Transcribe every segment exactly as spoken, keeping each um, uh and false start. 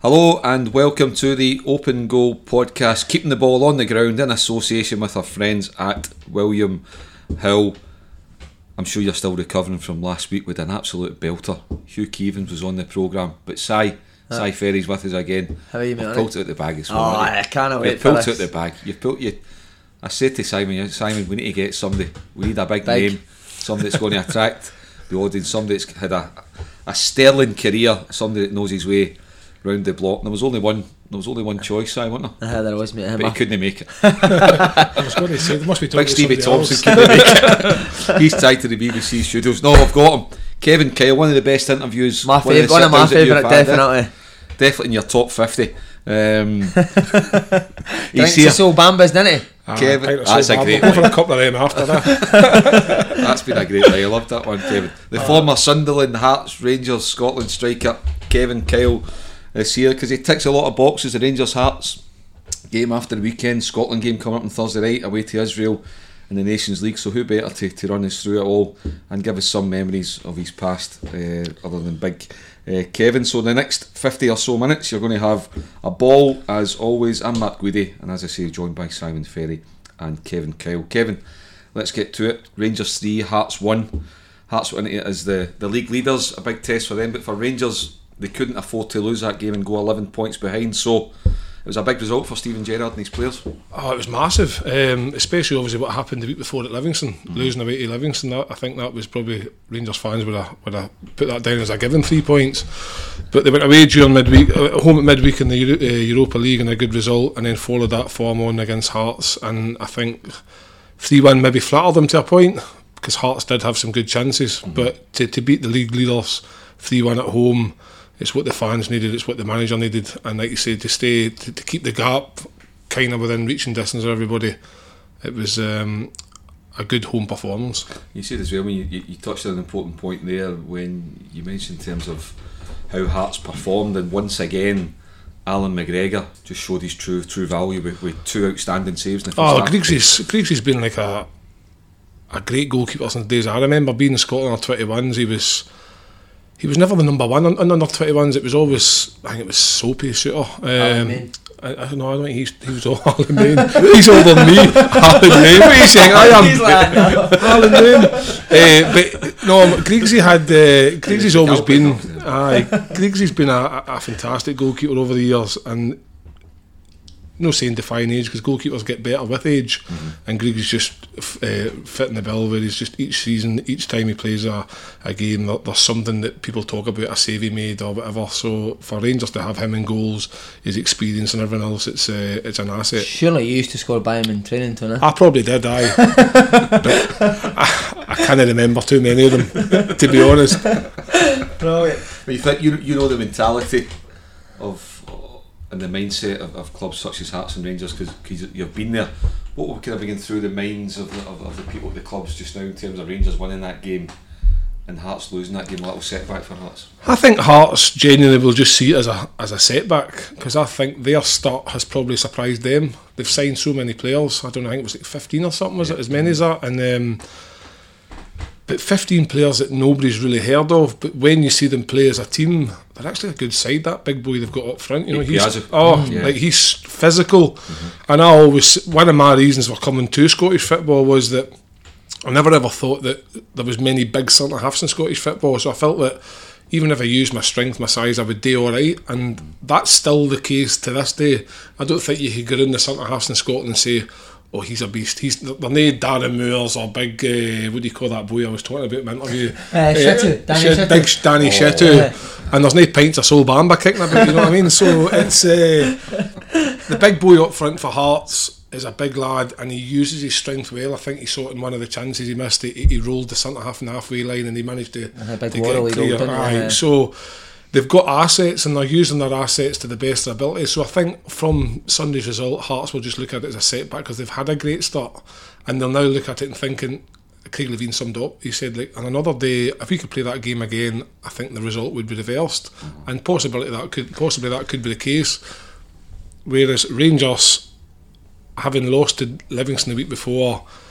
Hello and welcome to the Open Goal podcast, keeping the ball on the ground in association with our friends at William Hill. I'm sure you're still recovering from last week with an absolute belter. Hugh Keevins was on the programme, but Si, Si Ferry's with us again. How are you, mate? I've pulled it out the bag as well. Oh, I cannot wait You've for pulled this. it out the bag. You've pulled you. I said to Simon, Simon, we need to get somebody. We need a big, Big. name, somebody that's going to attract the audience, somebody that's had a, a sterling career, somebody that knows his way round the block. And there was only one. There was only one choice, Si, wasn't there? Uh, there was, mate. But he couldn't make it. I was going to say, there must be Big Stevie Thompson else. couldn't make it. He's tied to the B B C studios. No, I've got him. Kevin Kyle, one of the best interviews. My favourite, one one of my sit-downs that you've favourite, had, eh? definitely. Definitely in your top fifty. Um, Drinks he's the here. Soul Bambas, didn't he? Ah, Kevin, pint of that's Soul a great Bambas. Go for line. a couple of them after that. That's been a great line. I loved that one, Kevin. The former Sunderland, Hearts, Rangers, Scotland striker Kevin Kyle is here because he ticks a lot of boxes. The Rangers Hearts game after the weekend, Scotland game coming up on Thursday night away to Israel in the Nations League. So who better to, to run us through it all and give us some memories of his past, uh, other than big uh, Kevin. So in the next fifty or so minutes, you're going to have a ball as always. I'm Matt Guidi, and as I say, joined by Simon Ferry and Kevin Kyle. Kevin, let's get to it. Rangers three, Hearts one. Hearts went into it as the, the league leaders, a big test for them, but for Rangers, they couldn't afford to lose that game and go eleven points behind. So it was a big result for Steven Gerrard and his players. Oh, it was massive, um, especially obviously what happened the week before at Livingston, mm-hmm. losing away to Livingston. That, I think that was probably Rangers fans would have, would have put that down as a given three points. But they went away during midweek, uh, home at midweek in the Euro- uh, Europa League, and a good result, and then followed that form on against Hearts. And I think three one maybe flattered them to a point because Hearts did have some good chances, mm-hmm. but to, to beat the league leaders three one at home, it's what the fans needed, it's what the manager needed, and like you said, to stay, to, to keep the gap kind of within reaching distance of everybody. It was um, a good home performance. You said as well, when you, you, you touched on an important point there when you mentioned in terms of how Hearts performed, and once again Alan McGregor just showed his true true value with, with two outstanding saves in the first Oh, half. Griggsy's, Griggsy's been like a a great goalkeeper since the days. I remember being in Scotland under twenty-ones, he was He was never the number one on, on under twenty-ones. It was always, I think it was Soapy Shooter. Um, I, I don't know, I don't think he's, he was all Alan Main. He's older than me. Alan Main. What are you saying? I am. He's like, Alan Main. Uh, but no, Griggsy had, uh, Griggsy's always been, aye, Griggsy's been a, a fantastic goalkeeper over the years, and no saying define age because goalkeepers get better with age, mm-hmm. and Griggsy's just uh, fitting the bill where he's just each season, each time he plays a, a game, there, there's something that people talk about, a save he made or whatever. So for Rangers to have him in goals, his experience and everything else, it's uh, it's an asset. surely you used to score by him in training, Tony. I probably did, aye. But I, I can't remember too many of them, to be honest. Brilliant. But you think you you know the mentality of and the mindset of, of clubs such as Hearts and Rangers, because you've been there. What would kind of be going through the minds of the, of, of the people at the clubs just now in terms of Rangers winning that game and Hearts losing that game, a little setback for Hearts? I think Hearts genuinely will just see it as a as a setback, because I think their start has probably surprised them. They've signed so many players. I don't know, I think it was like fifteen or something, was yeah. it as many as that? And um, but fifteen players that nobody's really heard of, but when you see them play as a team, they're actually a good side. That big boy they've got up front, you know, he's Piazza. oh, yeah. like he's physical. Mm-hmm. And I always, one of my reasons for coming to Scottish football was that I never ever thought that there was many big centre halves in Scottish football, so I felt that even if I used my strength, my size, I would do alright, and that's still the case to this day. I don't think you could go in the centre halves in Scotland and say, oh, he's a beast. He's they're not Darren Moores or big, uh, what do you call that boy I was talking about in my interview? Uh, Shittu, Danny Shit, Shittu. Big Danny oh, Shittu. Yeah. And there's no pints of Soul Bamba kicking about, you know what I mean? So it's uh, the big boy up front for Hearts is a big lad, and he uses his strength well. I think he saw it in one of the chances he missed. He, he rolled the centre half and halfway line, and he managed to, uh, big to get clear. Rolled, Aye. yeah. So they've got assets, and they're using their assets to the best of their ability. So I think from Sunday's result, Hearts will just look at it as a setback because they've had a great start, and they'll now look at it and thinking, Craig Levein summed up, he said, like, on another day, if we could play that game again, I think the result would be reversed, mm-hmm. and possibly that could possibly that could be the case. Whereas Rangers, having lost to Livingston the week before,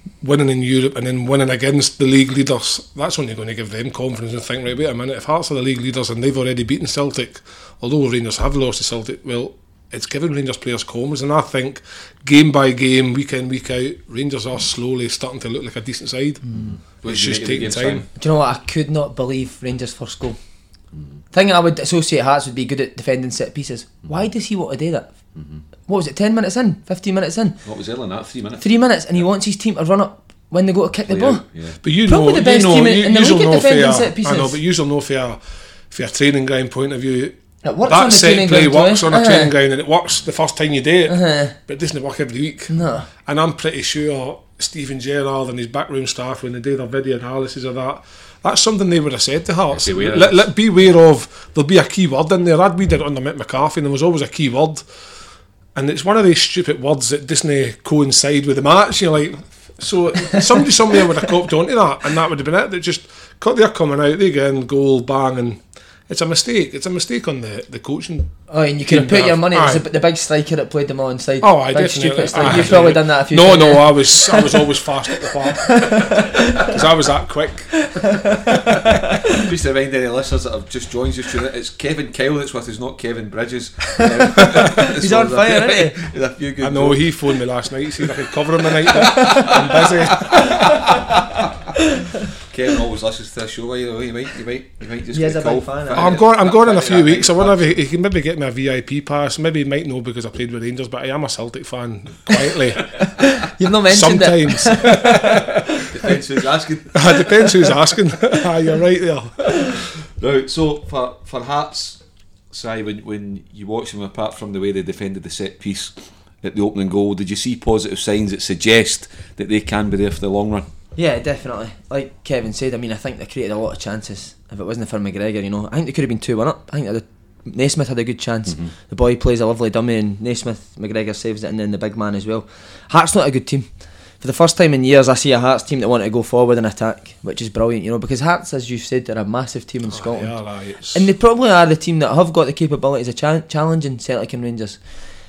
winning in Europe and then winning against the league leaders, that's only going to give them confidence and think, right, wait a minute, if Hearts are the league leaders and they've already beaten Celtic, although Rangers have lost to Celtic, well, it's given Rangers players confidence, and I think game by game, week in, week out, Rangers are slowly starting to look like a decent side. Mm. It's just taking time. Do you know what? I could not believe Rangers' first goal. Mm. Thing I would associate Hearts would be good at defending set pieces. Mm. Why does he want to do that? Mm-hmm. What was it, ten minutes in? fifteen minutes in? What was earlier than that? Three minutes? Three minutes, and he wants his team to run up when they go to kick Play the ball. Out, yeah. But you Probably know, the best you know, team in, you, in the league at defending set pieces. I know, but you'll know for a, for a training ground point of view, it works that on the set training play ground works too. on a Uh-huh. training ground, and it works the first time you do it, Uh-huh. but it doesn't work every week. No. And I'm pretty sure Stephen Gerrard and his backroom staff, when they do their video analysis of that, that's something they would have said to Hearts. Let, let beware of, there'll be a key word in there. I'd read it under Mick McCarthy, and there was always a key word, and it's one of these stupid words that doesn't coincide with the match. You're like, so somebody somewhere would have copped onto that, and that would have been it. They just cut their coming out, they get in, goal, bang, and it's a mistake. It's a mistake on the, the coaching. Oh, and you could have put your money on Aye. the big striker that played them all inside. Oh, I big definitely. stupid striker. Aye, You've probably done that a few no, times. No, no, I was I was always fast at the park because I was that quick. Just to remind any listeners that have just joined us, it's Kevin Kyle that's with us, not Kevin Bridges. He's on fire, isn't he? With a few good I know, jokes. he phoned me last night, see if I could cover him the night, but I'm busy. Kevin always listens to the show. By the way, you might, you might, you might just He is get a big call. fan, I'm going. I'm going in a few weeks. I wonder if he, he can maybe get me a V I P pass. Maybe he might know because I played with Rangers, but I am a Celtic fan quietly. You've not mentioned Sometimes. Depends who's asking. Depends who's asking. Ah, you're right there. Right, so for for Hearts, Si, when when you watch them, apart from the way they defended the set piece at the opening goal, did you see positive signs that suggest that they can be there for the long run? Yeah, definitely. Like Kevin said, I mean, I think they created a lot of chances. If it wasn't for McGregor, you know, I think they could have been two one up. I think the Naismith had a good chance. Mm-hmm. The boy plays a lovely dummy, and Naismith, McGregor saves it, and then the big man as well. Hearts not a good team. For the first time in years, I see a Hearts team that want to go forward and attack, which is brilliant, you know, because Hearts, as you said, they're a massive team in Oh, Scotland, yeah, like, and they probably are the team that have got the capabilities of cha- challenging Celtic and Rangers.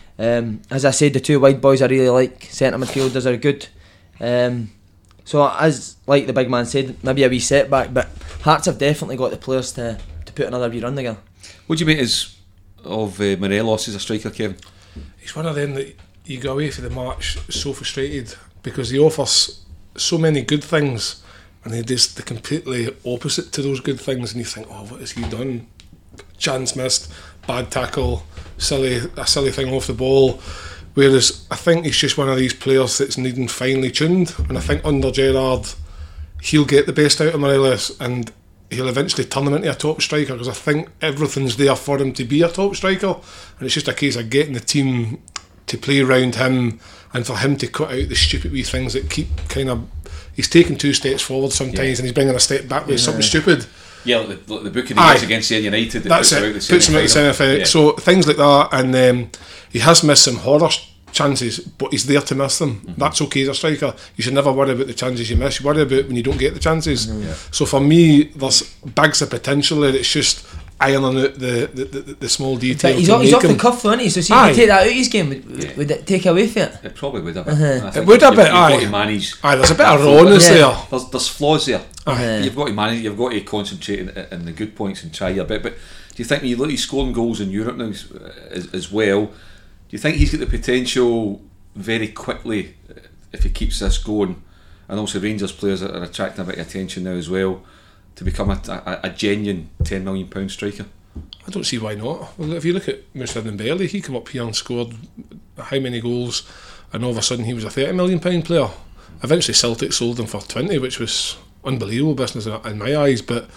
Um, as I said, the two wide boys I really like. Centre midfielders are good. Um, so as like the big man said, maybe a wee setback, but Hearts have definitely got the players to, to put another wee run together. What do you make is of uh, Morelos as a striker, Kevin? he's one of them that you go away for the match so frustrated because he offers so many good things and he does the completely opposite to those good things, and you think, oh, what has he done? Chance missed, bad tackle, silly a silly thing off the ball. Whereas I think he's just one of these players that's needing finely tuned, and I think under Gerrard he'll get the best out of Morelos and he'll eventually turn him into a top striker, because I think everything's there for him to be a top striker, and it's just a case of getting the team to play around him and for him to cut out the stupid wee things that keep kind of, he's taking two steps forward sometimes, yeah, and he's bringing a step back with yeah. something stupid. Yeah, like the, like the booking he does against United, it that's puts it, him out the puts him out the semi-final. Yeah. So things like that, and um, he has missed some horror chances, but he's there to miss them. Mm-hmm. That's okay as a striker. You should never worry about the chances you miss. You worry about when you don't get the chances. Mm-hmm. Yeah. So for me, there's bags of potential there. It's just ironing out the, the, the, the small details. But he's, off, he's off the cuff though, isn't he? So see, if you take that out of his game, would, yeah. would it take away from it? It probably would a bit. Uh-huh. It would a bit, you've aye. Got to manage. Aye, there's a bit of rawness yeah. there. There's, there's flaws there. Uh-huh. You've got to manage. You've got to concentrate in, in the good points and try your bit. But do you think when you look at scoring goals in Europe now as, as well, do you think he's got the potential very quickly if he keeps this going? And also Rangers players are attracting a bit of attention now as well to become a, a, a genuine ten million pound striker. I don't see why not. Well, if you look at Moussa Dembele, he came up here and scored how many goals, and all of a sudden he was a thirty million pound player. Eventually Celtic sold him for twenty, which was unbelievable business in my eyes. But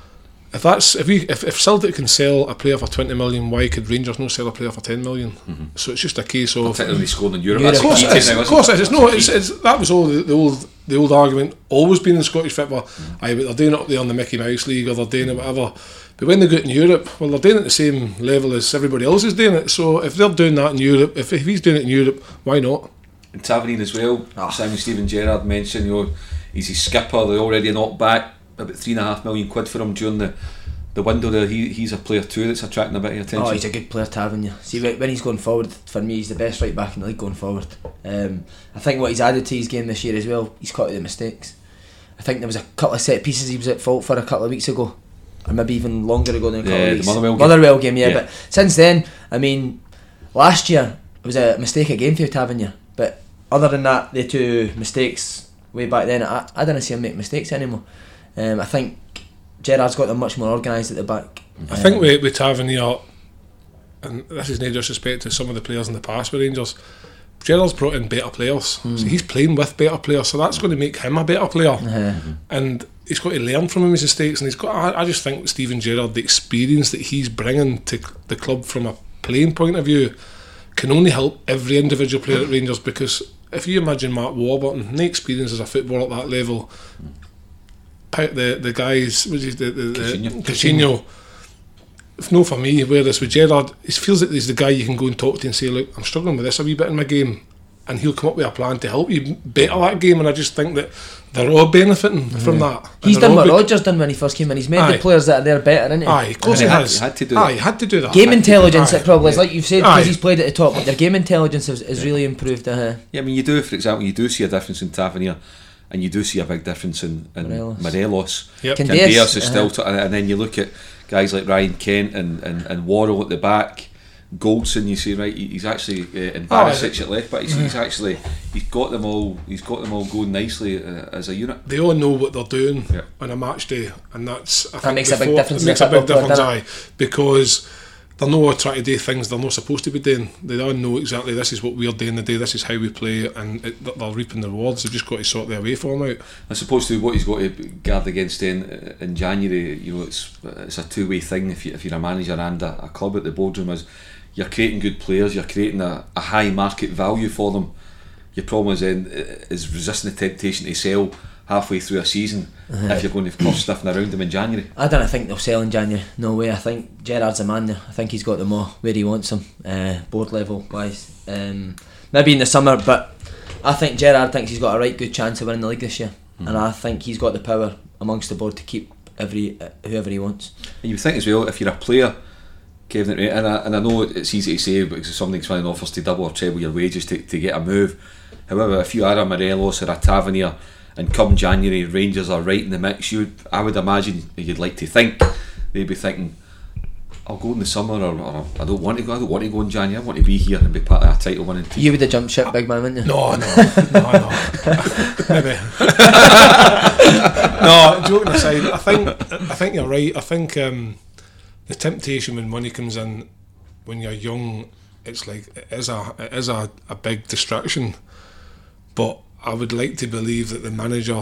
if that's if we if, if Celtic can sell a player for twenty million, why could Rangers not sell a player for ten million? Mm-hmm. So it's just a case of particularly scoring in Europe. Europe. Of course, it is. Of course, it is. No, it's, it's that was all the, the old the old argument always been in Scottish football. Mm-hmm. Aye, but they're doing it up there in the Mickey Mouse League, or they're doing it whatever. But when they go out in Europe, well, they're doing it at the same level as everybody else is doing it. So if they're doing that in Europe, if, if he's doing it in Europe, why not? And Tavernier as well. Oh. Simon Stephen Gerrard mentioned, you know, he's his skipper. They already knocked back about three and a half million quid for him during the the window there, he, he's a player too that's attracting a bit of attention. Oh, he's a good player, Tavernier. See, when he's going forward, for me, he's the best right back in the league going forward. Um, I think what he's added to his game this year as well, he's caught out the mistakes. I think there was a couple of set pieces he was at fault for a couple of weeks ago, or maybe even longer ago than a couple yeah, of weeks. The Motherwell game. Motherwell game, yeah, yeah. But since then, I mean, last year it was a mistake a game for Tavernier. But other than that, the two mistakes way back then, I, I didn't see him make mistakes anymore. Um, I think Gerrard's got them much more organised at the back. I um, think with, with Tavernier, and this is no disrespect to some of the players in the past with Rangers, Gerrard's brought in better players. Mm. So he's playing with better players, so that's going to make him a better player. Uh-huh. And he's got to learn from his mistakes. And he's got. I, I just think Steven Gerrard, the experience that he's bringing to the club from a playing point of view, can only help every individual player at Rangers. Because if you imagine Mark Warburton, no experience as a footballer at that level. The the guys, what is the the, the Coutinho. If no for me, whereas with Gerrard, it feels like he's the guy you can go and talk to and say, look, I'm struggling with this a wee bit in my game, and he'll come up with a plan to help you better that game. And I just think that they're all benefiting mm-hmm. from that. He's and done what be- Rodgers done when he first came in. He's made Aye. the players that are there better, isn't he? Aye, of course he, he has. Had, he had to do Aye, that. he had to do that. Game intelligence, Aye. it probably is, like you've said, Aye. because he's played at the top. But their game intelligence has, has really improved. Uh, Yeah, I mean, you do, for example, you do see a difference in Tavernier, and you do see a big difference in, in Morelos. Morelos. Yep. Candeas Candeas, is still, uh-huh. t- and then you look at guys like Ryan Kent and, and, and Worrell at the back, Goldson. You see, right? He's actually uh, and Barisic at left, but he's, he's actually he's got them all. He's got them all going nicely uh, as a unit. They all know what they're doing yeah. on a match day, and that's I that think makes a big before, difference. It makes a big difference, player, aye, because they're not trying to do things they're not supposed to be doing. They all know exactly this is what we're doing today. This is how we play, and it, they're reaping the rewards. They've just got to sort their way form out. I suppose to what he's got to guard against in in January, you know, it's it's a two way thing. If you if you're a manager and a, a club at the boardroom, is you're creating good players, you're creating a, a high market value for them. Your problem is then is resisting the temptation to sell halfway through a season uh-huh. if you're going to cost stuffing around them in January. I don't think they'll sell in January. No way. I think Gerrard's a man there. I think he's got them all where he wants them, uh, board level wise. Um, maybe in the summer, but I think Gerrard thinks he's got a right good chance of winning the league this year, mm-hmm. and I think he's got the power amongst the board to keep every uh, whoever he wants. And you think as well, if you're a player, Kevin, and I, and I know it's easy to say because something's running offers to double or treble your wages to, to get a move. However, if you are a Morelos or a Tavernier, and come January, Rangers are right in the mix, you would, I would imagine you'd like to think they'd be thinking, I'll go in the summer, or, or I don't want to go. I don't want to go in January. I want to be here and be part of a title winning team. You would have jumped ship, big man, wouldn't you? No, no, no, no. Maybe. No, joking aside, I think I think you're right. I think um, the temptation when money comes in when you're young, it's like it is a it is a, a big distraction. But I would like to believe that the manager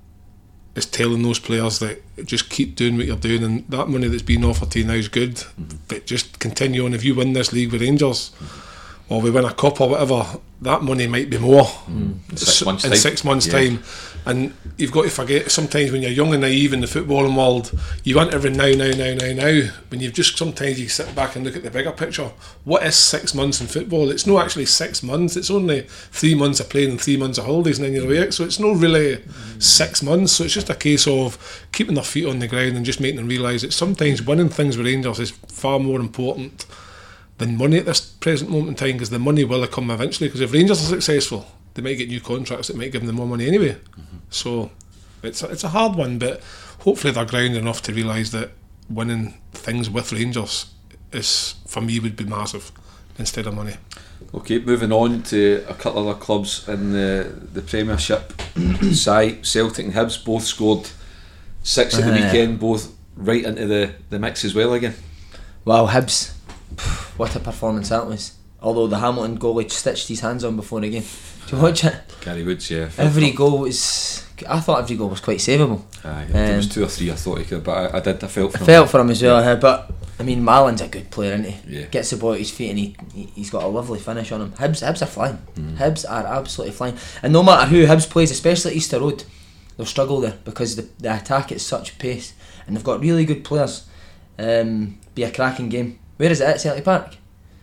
is telling those players that just keep doing what you're doing, and that money that's being offered to you now is good, mm-hmm. but just continue on. If you win this league with Rangers, mm-hmm. or we win a cup or whatever, that money might be more mm. in six months, in time. six months yeah. time. And you've got to forget, sometimes when you're young and naive in the footballing world, you want every now, now, now, now, now. When you've just, sometimes you sit back and look at the bigger picture. What is six months in football? It's not actually six months. It's only three months of playing and three months of holidays and then you're away. So it's not really mm. six months. So it's just a case of keeping their feet on the ground and just making them realise that sometimes winning things with Rangers is far more important than money at this present moment in time, because the money will come eventually. Because if Rangers are successful, they might get new contracts that might give them more money anyway. Mm-hmm. So it's a, it's a hard one, but hopefully they're grounded enough to realise that winning things with Rangers is, for me, would be massive instead of money. Okay, moving on to a couple of other clubs in the, the Premiership. Si, Celtic and Hibs both scored six at the weekend, both right into the, the mix as well again. Wow, Hibs, what a performance that was. Although the Hamilton goalie stitched his hands on before the game. Do you watch it? Gary Woods, yeah. Every goal was, I thought every goal was quite savable. Aye, um, there was two or three I thought he could, but I, I did, I felt for I him. felt for him as well, yeah. But I mean, Marlon's a good player, isn't he? Yeah. Gets the ball at his feet and he, he, he's got a lovely finish on him. Hibs, Hibs are flying. Mm. Hibs are absolutely flying. And no matter who Hibs plays, especially at Easter Road, they'll struggle there because the, the attack is such pace and they've got really good players. Um, be a cracking game. Where is it at? Celtic Park?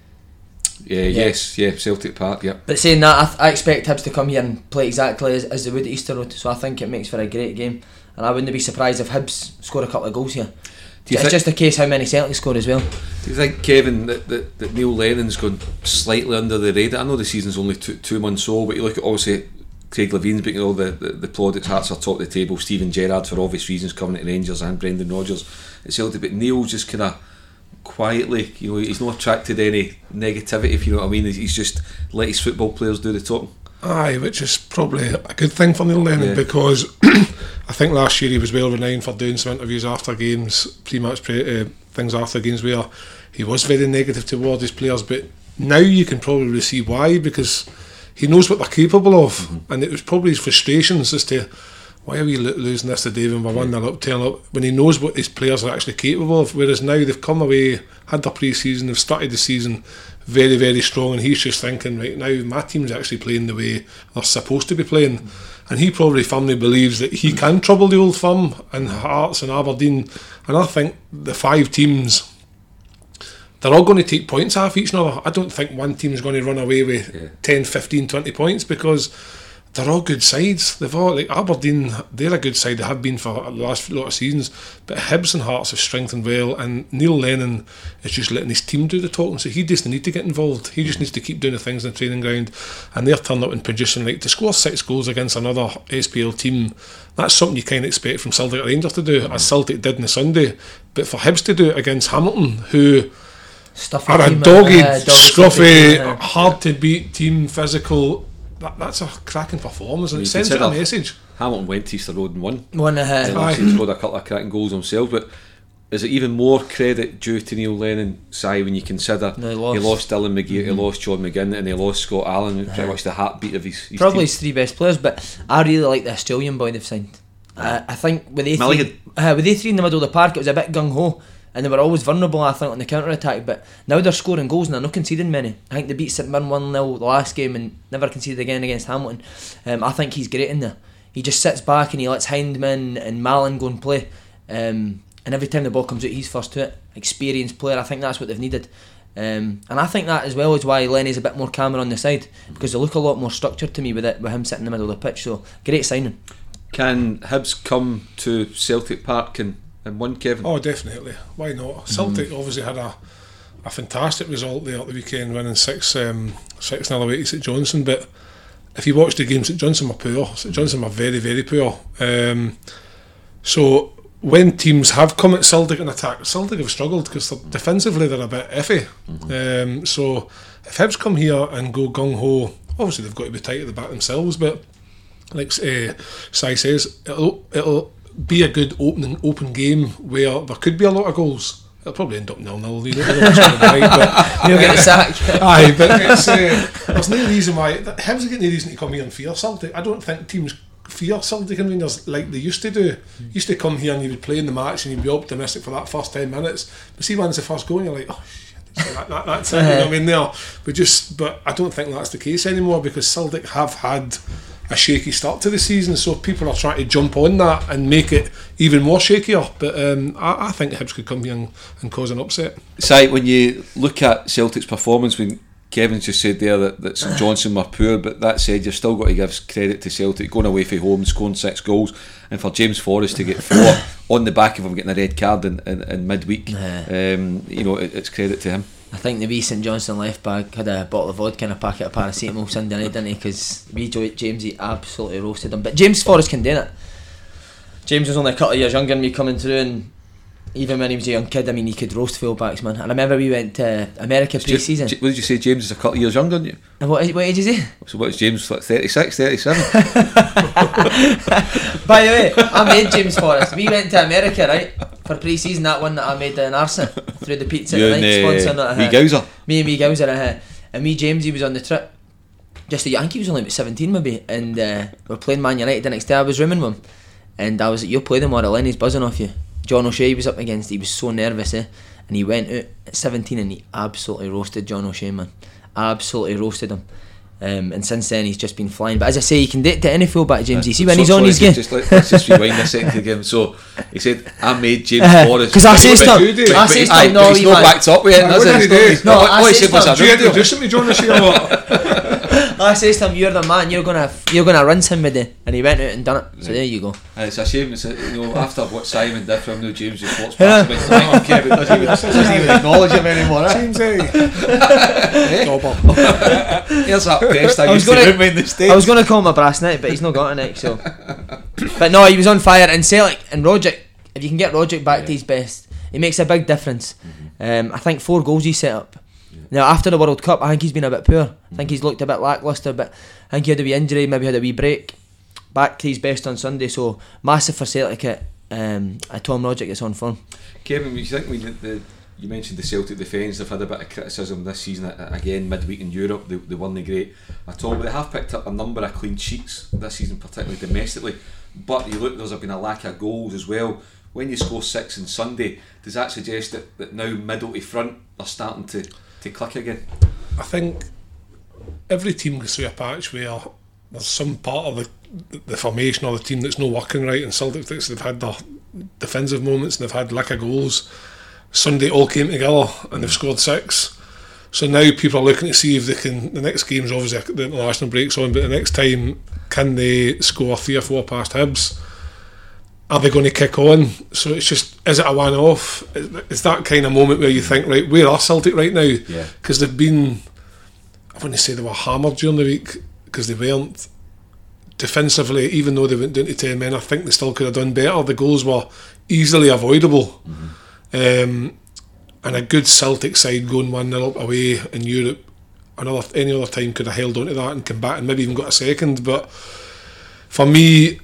Yeah, yeah, yes, yeah, Celtic Park, yeah. But saying that, I, th- I expect Hibs to come here and play exactly as, as they would at Easter Road, so I think it makes for a great game, and I wouldn't be surprised if Hibs score a couple of goals here. Do you it's think, just a case how many Celtic scored as well. do you think, Kevin, that, that, that Neil Lennon's gone slightly under the radar? I know the season's only two, two months old, but you look at obviously Craig Levine's beating all the, the, the plaudits, Hearts are top of the table, Stephen Gerrard for obvious reasons coming to Rangers, and Brendan Rodgers at Celtic, but Neil just kind of quietly, you know, he's not attracted any negativity, if you know what I mean. He's just let his football players do the talking. Aye, which is probably a good thing for Neil Lennon, Yeah. because I think last year he was well renowned for doing some interviews after games, pre-match pre- uh, things after games where he was very negative towards his players, but now you can probably see why, because he knows what they're capable of, mm-hmm. and it was probably his frustrations as to why are we lo- losing this today when we're one nil up, ten up, when he knows what his players are actually capable of, whereas now they've come away, had their pre-season, they've started the season very, very strong, and he's just thinking, right now my team's actually playing the way they're supposed to be playing, mm-hmm. and he probably firmly believes that he can trouble the Old Firm and Hearts and Aberdeen, and I think the five teams, they're all going to take points off each other. I don't think one team's going to run away with yeah. ten, fifteen, twenty points, because they're all good sides. They've all, like Aberdeen, they're a good side, they have been for the last lot of seasons, but Hibs and Hearts have strengthened well, and Neil Lennon is just letting his team do the talking, so he doesn't need to get involved. He just needs to keep doing the things in the training ground, and they're turned up in position, like to score six goals against another S P L team. That's something you kind of expect from Celtic or Rangers to do, mm-hmm. as Celtic did on the Sunday, but for Hibs to do it against Hamilton, who Stuffy are a team, dogged, uh, scruffy, uh, hard to beat team, physical. That, that's a cracking performance, and it sends out a message. Hamilton went to Easter Road and won. One uh, and he scored a couple of cracking goals himself, but is it even more credit due to Neil Lennon, Si, when you consider no, he, lost. he lost Dylan McGee, mm-hmm. he lost John McGinn, and he lost Scott Allen, uh, pretty much the heartbeat of his, his probably team. his three best players, but I really like the Australian boy they've signed. Uh, I think with they three, uh, with they three in the middle of the park, it was a bit gung-ho, and they were always vulnerable, I think, on the counter-attack, but now they're scoring goals and they're not conceding many. I think they beat St Mirren one nil the last game and never conceded again against Hamilton. Um, I think he's great in there. He just sits back and he lets Hindman and Malin go and play, um, and every time the ball comes out he's first to it. Experienced player, I think that's what they've needed. Um, and I think that as well is why Lenny's a bit more calmer on the side, because they look a lot more structured to me with it, with him sitting in the middle of the pitch, so great signing. Can Hibs come to Celtic Park and and won, Kevin? Oh, definitely. Why not? Celtic mm. obviously had a a fantastic result there at the weekend, winning six um, six nil away to St Johnstone. But if you watch the game, St Johnstone were poor. St Johnstone were very, very poor. Um, so when teams have come at Celtic and attack, Celtic have struggled because defensively they're a bit iffy. Mm-hmm. Um, so if Hibs come here and go gung ho, obviously they've got to be tight at the back themselves. But like uh, Si says, it'll it'll. be a good opening open game where there could be a lot of goals. It'll probably end up nil nil. You don't know what's going to be, but you'll get the sack. Aye, but it's, uh, there's no reason why Hibs get no reason to come here and fear Celtic. I don't think teams fear Celtic and Rangers like they used to do. Mm. Used to come here and you would play in the match and you'd be optimistic for that first ten minutes. But see, once the first goal, you're like, oh shit, that, that, that's it. You know what I mean? There, but just, but I don't think that's the case anymore, because Celtic have had a shaky start to the season, so people are trying to jump on that and make it even more shakier. But um, I, I think Hibs could come here and, and cause an upset. Si, when you look at Celtic's performance, when Kevin's just said there that, that St Johnstone were poor, but that said, you've still got to give credit to Celtic going away from home, scoring six goals, and for James Forrest to get four on the back of him getting a red card in, in, in midweek, um, you know, it, it's credit to him. I think the wee St Johnstone left back had a bottle of vodka and a packet of paracetamol Sunday night, didn't he? Because wee James, he absolutely roasted him. But James Forrest can do it. James was only a couple of years younger than me coming through, and even when he was a young kid, I mean, he could roast fullbacks, man. And I remember we went to America pre-season. J- what did you say, James is a couple of years younger than you? And what, what age is he? So what is James, like thirty-six, thirty-seven? By the way, I made James Forrest. We went to America, right, for pre-season, that one that I made in Arson through the Pizza you Night sponsor. Uh, me Gowser. Me and me Gowser, uh, and me James, he was on the trip. Just, I think he was only about seventeen maybe, and uh, we were playing Man United the next day. I was rooming with him, and I was like, you'll play them or Lenny's buzzing off you. John O'Shea he was up against, he was so nervous, eh? And he went out at seventeen and he absolutely roasted John O'Shea, man. Absolutely roasted him. Um, and since then he's just been flying. But as I say, you can do it to any fullback, James. You see when so, he's on his game. Just let, let's just rewind a second again. So he said, I made James uh, Forrest. Because I say stuff. I say stuff. No, he's not backed up with it. What did he do? No, I say stuff. Do you introduce him to John O'Shea or what? I says to him, "You're the man. You're gonna, you're gonna rinse him with it," and he went out and done it. So Right. there you go. And it's a shame, it's a, you know, after what Simon did from no James just walks past him and Kevin doesn't even, doesn't even acknowledge him anymore. Eh? James, eh? Jobber. Here's that pest I, I was used to gonna- root me in the States. I was gonna call him a brass neck, but he's not got an neck. So, but no, he was on fire. And Celtic and Roderick, if you can get Roderick back Yeah. to his best, it makes a big difference. Mm-hmm. Um, I think four goals he set up. Now after the World Cup, I think he's been a bit poor. I think he's looked a bit lacklustre, but I think he had a wee injury, maybe had a wee break. Back to his best on Sunday, so massive for Celtic at, um, at Tom Roderick is on form. Kevin, you think when the, the, you mentioned the Celtic defence, they've had a bit of criticism this season, uh, again midweek in Europe, they, they weren't great at all, but they have picked up a number of clean sheets this season, particularly domestically, but you look, there's been a lack of goals as well. When you score six on Sunday, does that suggest that, that now middle to front are starting to, to click again? I think every team goes through a patch where there's some part of the the formation or the team that's not working right, and Celtic thinks they've had their defensive moments and they've had lack of goals. Sunday all came together and they've scored six. So now people are looking to see if they can. The next game's obviously the international break's on, but the next time, can they score three or four past Hibs? Are they going to kick on? So it's just, is it a one-off? It's that kind of moment where you think, right, where are Celtic right now? Yeah. Because they've been, I wouldn't say they were hammered during the week, because they weren't. Defensively, even though they went down to ten men, I think they still could have done better. The goals were easily avoidable. Mm-hmm. Um, and a good Celtic side going one nil up away in Europe, another any other time could have held on to that and come back and maybe even got a second. But for me,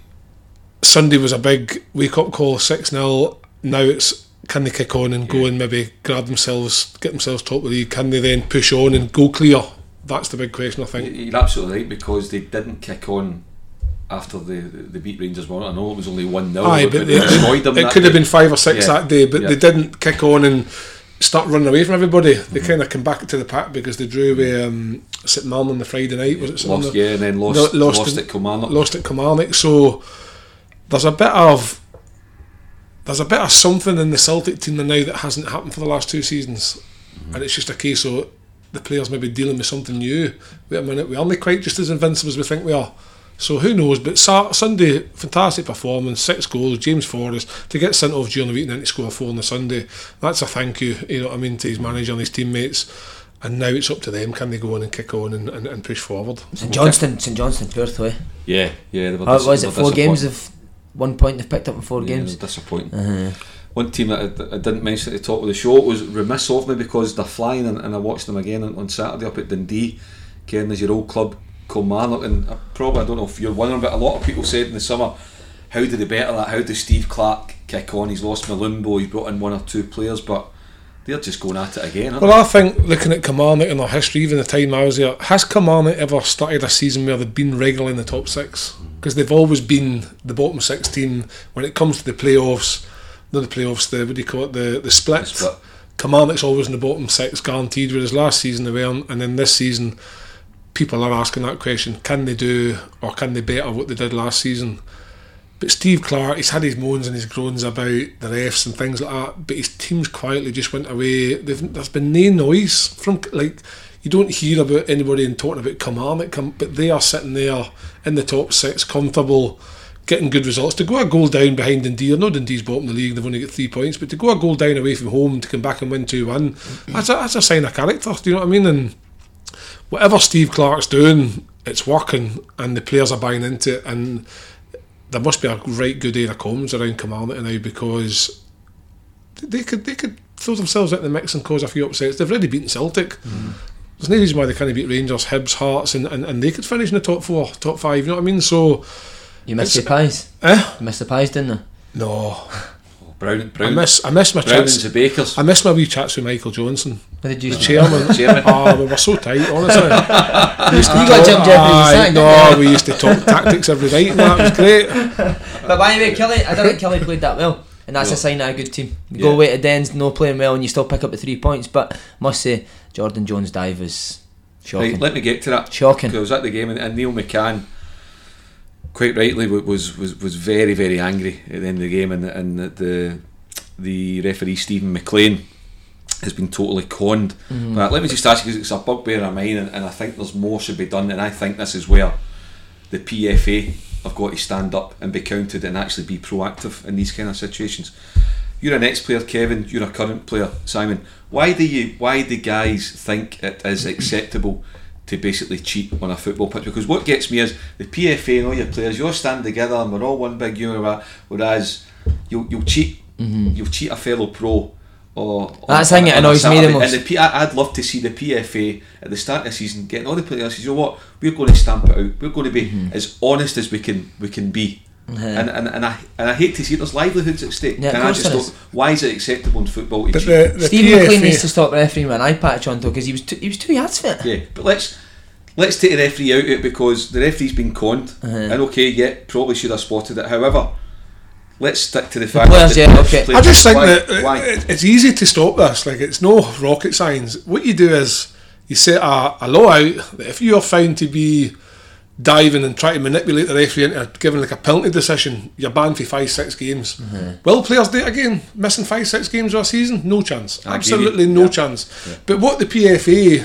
Sunday was a big wake-up call, six nil. Now it's, can they kick on and go and maybe grab themselves, get themselves top of the league? Can they then push on and go clear? That's the big question, I think. You're absolutely right, because they didn't kick on after the, the beat Rangers one. I know it was only one nil, Aye, but, but but they they- destroyed them. It that could have day. been five or six Yeah. that day, but Yeah. they didn't kick on and start running away from everybody. They kind of come back to the pack because they drew with um, St Mirren on the Friday night. Was it St Lost, Mirren? yeah, and then lost, No, lost, lost in- at Kilmarnock. Lost at Kilmarnock. So there's a bit of there's a bit of something in the Celtic team now that hasn't happened for the last two seasons, mm-hmm. and it's just a case of the players maybe dealing with something new. Wait a minute, we aren't quite just as invincible as we think we are. So who knows? But Sa- Sunday, fantastic performance, six goals. James Forrest to get sent off during the week and then to score four on the Sunday. That's a thank you, you know what I mean, to his manager and his teammates. And now it's up to them. Can they go on and kick on and, and, and push forward? St Johnston, St Johnston, poor though. Eh? Yeah, yeah. They were How dis- was they it? were Four games disappointing. of one point they've picked up in four Yeah, games. they were disappointing. Uh-huh. One team that I, I didn't mention at the top of the show, it was remiss of me because they're flying, and, and I watched them again on, on Saturday up at Dundee. Ken, as your old club, Kilmarnock, and I probably, I don't know if you're wondering, but a lot of people said in the summer, how did they better that? How does Steve Clark kick on? He's lost Malumbo, he's brought in one or two players, but they're just going at it again, aren't Well, I think looking at Kilmarnock and their history, even the time I was there, has Kilmarnock ever started a season where they've been regularly in the top six? Because they've always been the bottom six team when it comes to the playoffs. Not the playoffs, the what do you call it, the the split. The split. Kilmarnock's always in the bottom six, guaranteed. Whereas last season they weren't, and then this season, people are asking that question: can they do or can they better what they did last season? But Steve Clark, he's had his moans and his groans about the refs and things like that, but his teams quietly just went away. They've, there's been no noise from, like, you don't hear about anybody talking about Kilmarnock, come, but they are sitting there in the top six, comfortable, getting good results. To go a goal down behind Dundee, I know Dundee's bottom of the league, they've only got three points, but to go a goal down away from home to come back and win two one, that's a, that's a sign of character, do you know what I mean? And whatever Steve Clark's doing, it's working, and the players are buying into it, and there must be a right good air of comms around Kilmarnock now, because they could they could throw themselves into the mix and cause a few upsets. They've already beaten Celtic. Mm. There's no reason why they can't beat Rangers, Hibs, Hearts, and, and, and they could finish in the top four, top five. You know what I mean? So You missed the it's- pies. eh? You missed the pies, didn't you? No, Brown, I Brown, miss I miss my Brownings chats. and Bakers. I miss my wee chats with Michael Johnson, What did you the say? chairman. Chairman. Ah, we were so tight, honestly. We used to You got talk- Jim Jeffries aye, sacked, no, didn't we used to talk tactics every night, and that was great. But by the way, Kelly, I don't think Kelly played that well, and that's No. a sign of a good team. You Yeah. go away to Dens, no playing well, and you still pick up the three points. But must say, Jordan Jones' dive was shocking. Right, let me get to that. Shocking. Because I was at the game, and, and Neil McCann, quite rightly, wa- was was was very very angry at the end of the game, and and the the, the referee Stephen McLean has been totally conned. Mm. But let me just ask you, because it's a bugbear of mine, and, and I think there's more should be done, and I think this is where the P F A have got to stand up and be counted and actually be proactive in these kind of situations. You're an ex-player, Kevin. You're a current player, Simon. Why do you? Why do guys think it is acceptable to basically cheat on a football pitch? Because what gets me is the P F A and all your players, you all stand together and we're all one big unit. Whereas you'll you'll cheat, mm-hmm. you'll cheat a fellow pro. Or, That's the thing that annoys me the most. And the P- I'd love to see the P F A at the start of the season getting all the players. You know what? We're going to stamp it out. We're going to be mm-hmm. as honest as we can. We can be. Mm-hmm. And, and and I and I hate to see it. There's livelihoods at stake. Yeah, and I just don't, why is it acceptable in football to but cheat? The, the Steve P F A McLean needs to stop refereeing with an eye patch on though, because he was too, he was two yards for it. Yeah, but let's let's take the referee out of it, because the referee's been conned. Uh-huh. And okay, yeah, probably should have spotted it. However, let's stick to the, the fact players, that yeah, okay. I just think why, that why? it's easy to stop this. Like, it's no rocket science. What you do is you set a, a law out that if you are found to be diving and trying to manipulate the referee into giving like a penalty decision, you're banned for five, six games. Mm-hmm. Will players do it again? Missing five, six games of a season? No chance. I Absolutely no yeah. chance. Yeah. But what the P F A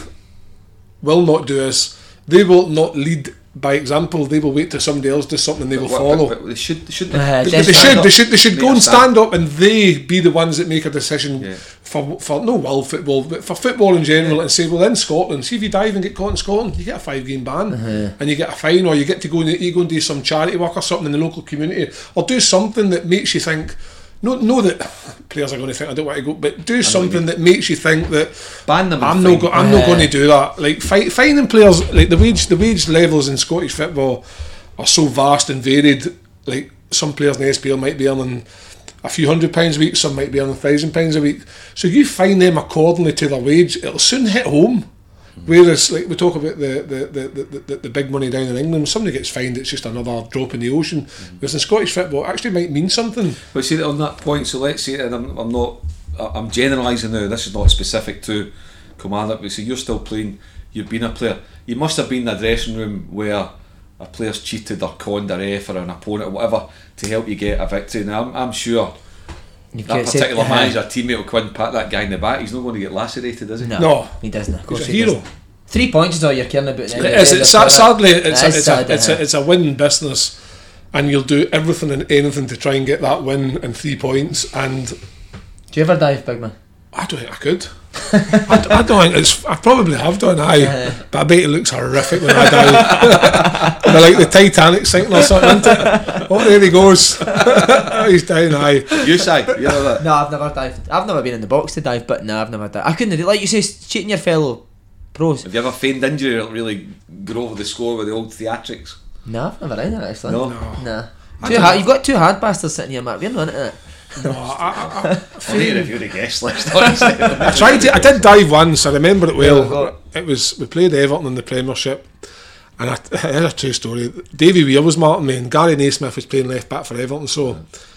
will not do is they will not lead by example. They will wait till somebody else does something and they will But, follow. but, but they should. They should. Uh, They, they should. They should. They should go and stand up, and they be the ones that make a decision Yeah. for for no world football, but for football in general, and say, well, in Scotland, see if you dive and get caught in Scotland, you get a five game ban, Uh-huh. and you get a fine, or you get to go and you go and do some charity work or something in the local community, or do something that makes you think. No, know that players are going to think I don't want to go, but do something that makes you think that ban them. I'm and not. fine. Go, I'm Yeah. not going to do that. Like fi- finding players, like the wage, the wage levels in Scottish football are so vast and varied. Like some players in the S P L might be earning a few hundred pounds a week, some might be earning a thousand pounds a week. So you find them accordingly to their wage, it'll soon hit home. Whereas, like we talk about the the, the, the, the the big money down in England, when somebody gets fined, it's just another drop in the ocean. Mm-hmm. Whereas in Scottish football, it actually might mean something. But see, on that point, so let's say, and I'm, I'm not, I'm generalising now. This is not specific to Kilmarnock. But see, you're still playing. You've been a player. You must have been in a dressing room where a player's cheated or conned a ref or an opponent or whatever to help you get a victory. Now, I'm, I'm sure. You've That got particular to- manager, teammate will come and pat that guy in the back. He's not going to get lacerated, is he? No, No. he doesn't. Of course He's a he hero. doesn't. Three points is all you're caring about. It is, it's, sad, sadly, it's That a, is it's, sad, a, it's, uh-huh. a, it's a win business, and you'll do everything and anything to try and get that win and three points. And Do you ever dive, big man? I don't think I could. I, I don't think it's. I probably have done, aye, but I bet it looks horrific when I dive. They're like the Titanic sinking or something, isn't it? Oh, there he goes. He's down, aye. You say, you know that. No, I've never dived. I've never been in the box to dive, but no, I've never dived. I couldn't do, like you say, cheating your fellow pros. Have you ever feigned injury or really go over the score with the old theatrics? No, I've never done that actually. No. Nah. I Two don't hard, know. you've got two hard bastards sitting here, Matt. We're not in it. No, I, I, I, I need to review the guest list, honestly. I tried to. I did dive once. I remember it Yeah, well. go It was we played Everton in the Premiership, and I, here's a true story. Davy Weir was marking me, and Gary Naismith was playing left back for Everton. So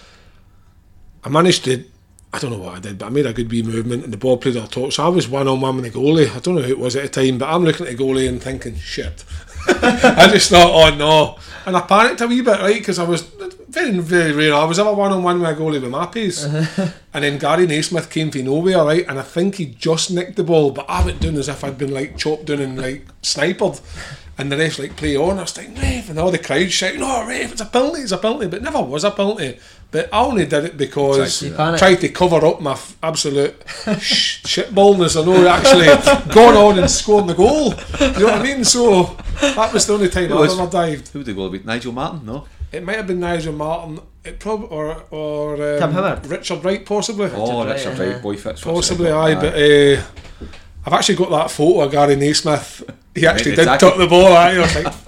I managed to. I don't know what I did, but I made a good wee movement, and the ball played on top. So I was one on one with the goalie. I don't know who it was at the time, but I'm looking at the goalie and thinking, shit. I just thought, oh no, and I panicked a wee bit, right? Because I was very, very rare. I was ever one on one with a goalie with my pace, and then Gary Naismith came from nowhere, right? And I think he just nicked the ball, but I went down as if I'd been like chopped down and like sniped. And the ref's like, play on. I was thinking, ref, and all the crowd shouting, oh, ref, it's a penalty, it's a penalty. But it never was a penalty. But I only did it because You I panicked. tried to cover up my f- absolute sh- shitballness. I know actually gone on and scored the goal. You know what I mean? So that was the only time Who I was- ever dived. Who would they go be? Nigel Martin? No. It might have been Nigel Martin, it prob- or or um, Tim Howard. Richard Wright, possibly. Oh, Wright, Richard yeah. Wright, boy fits. Possibly, aye, but uh, I've actually got that photo of Gary Naismith. He actually Maybe did exactly. tuck the ball, aye. I was like,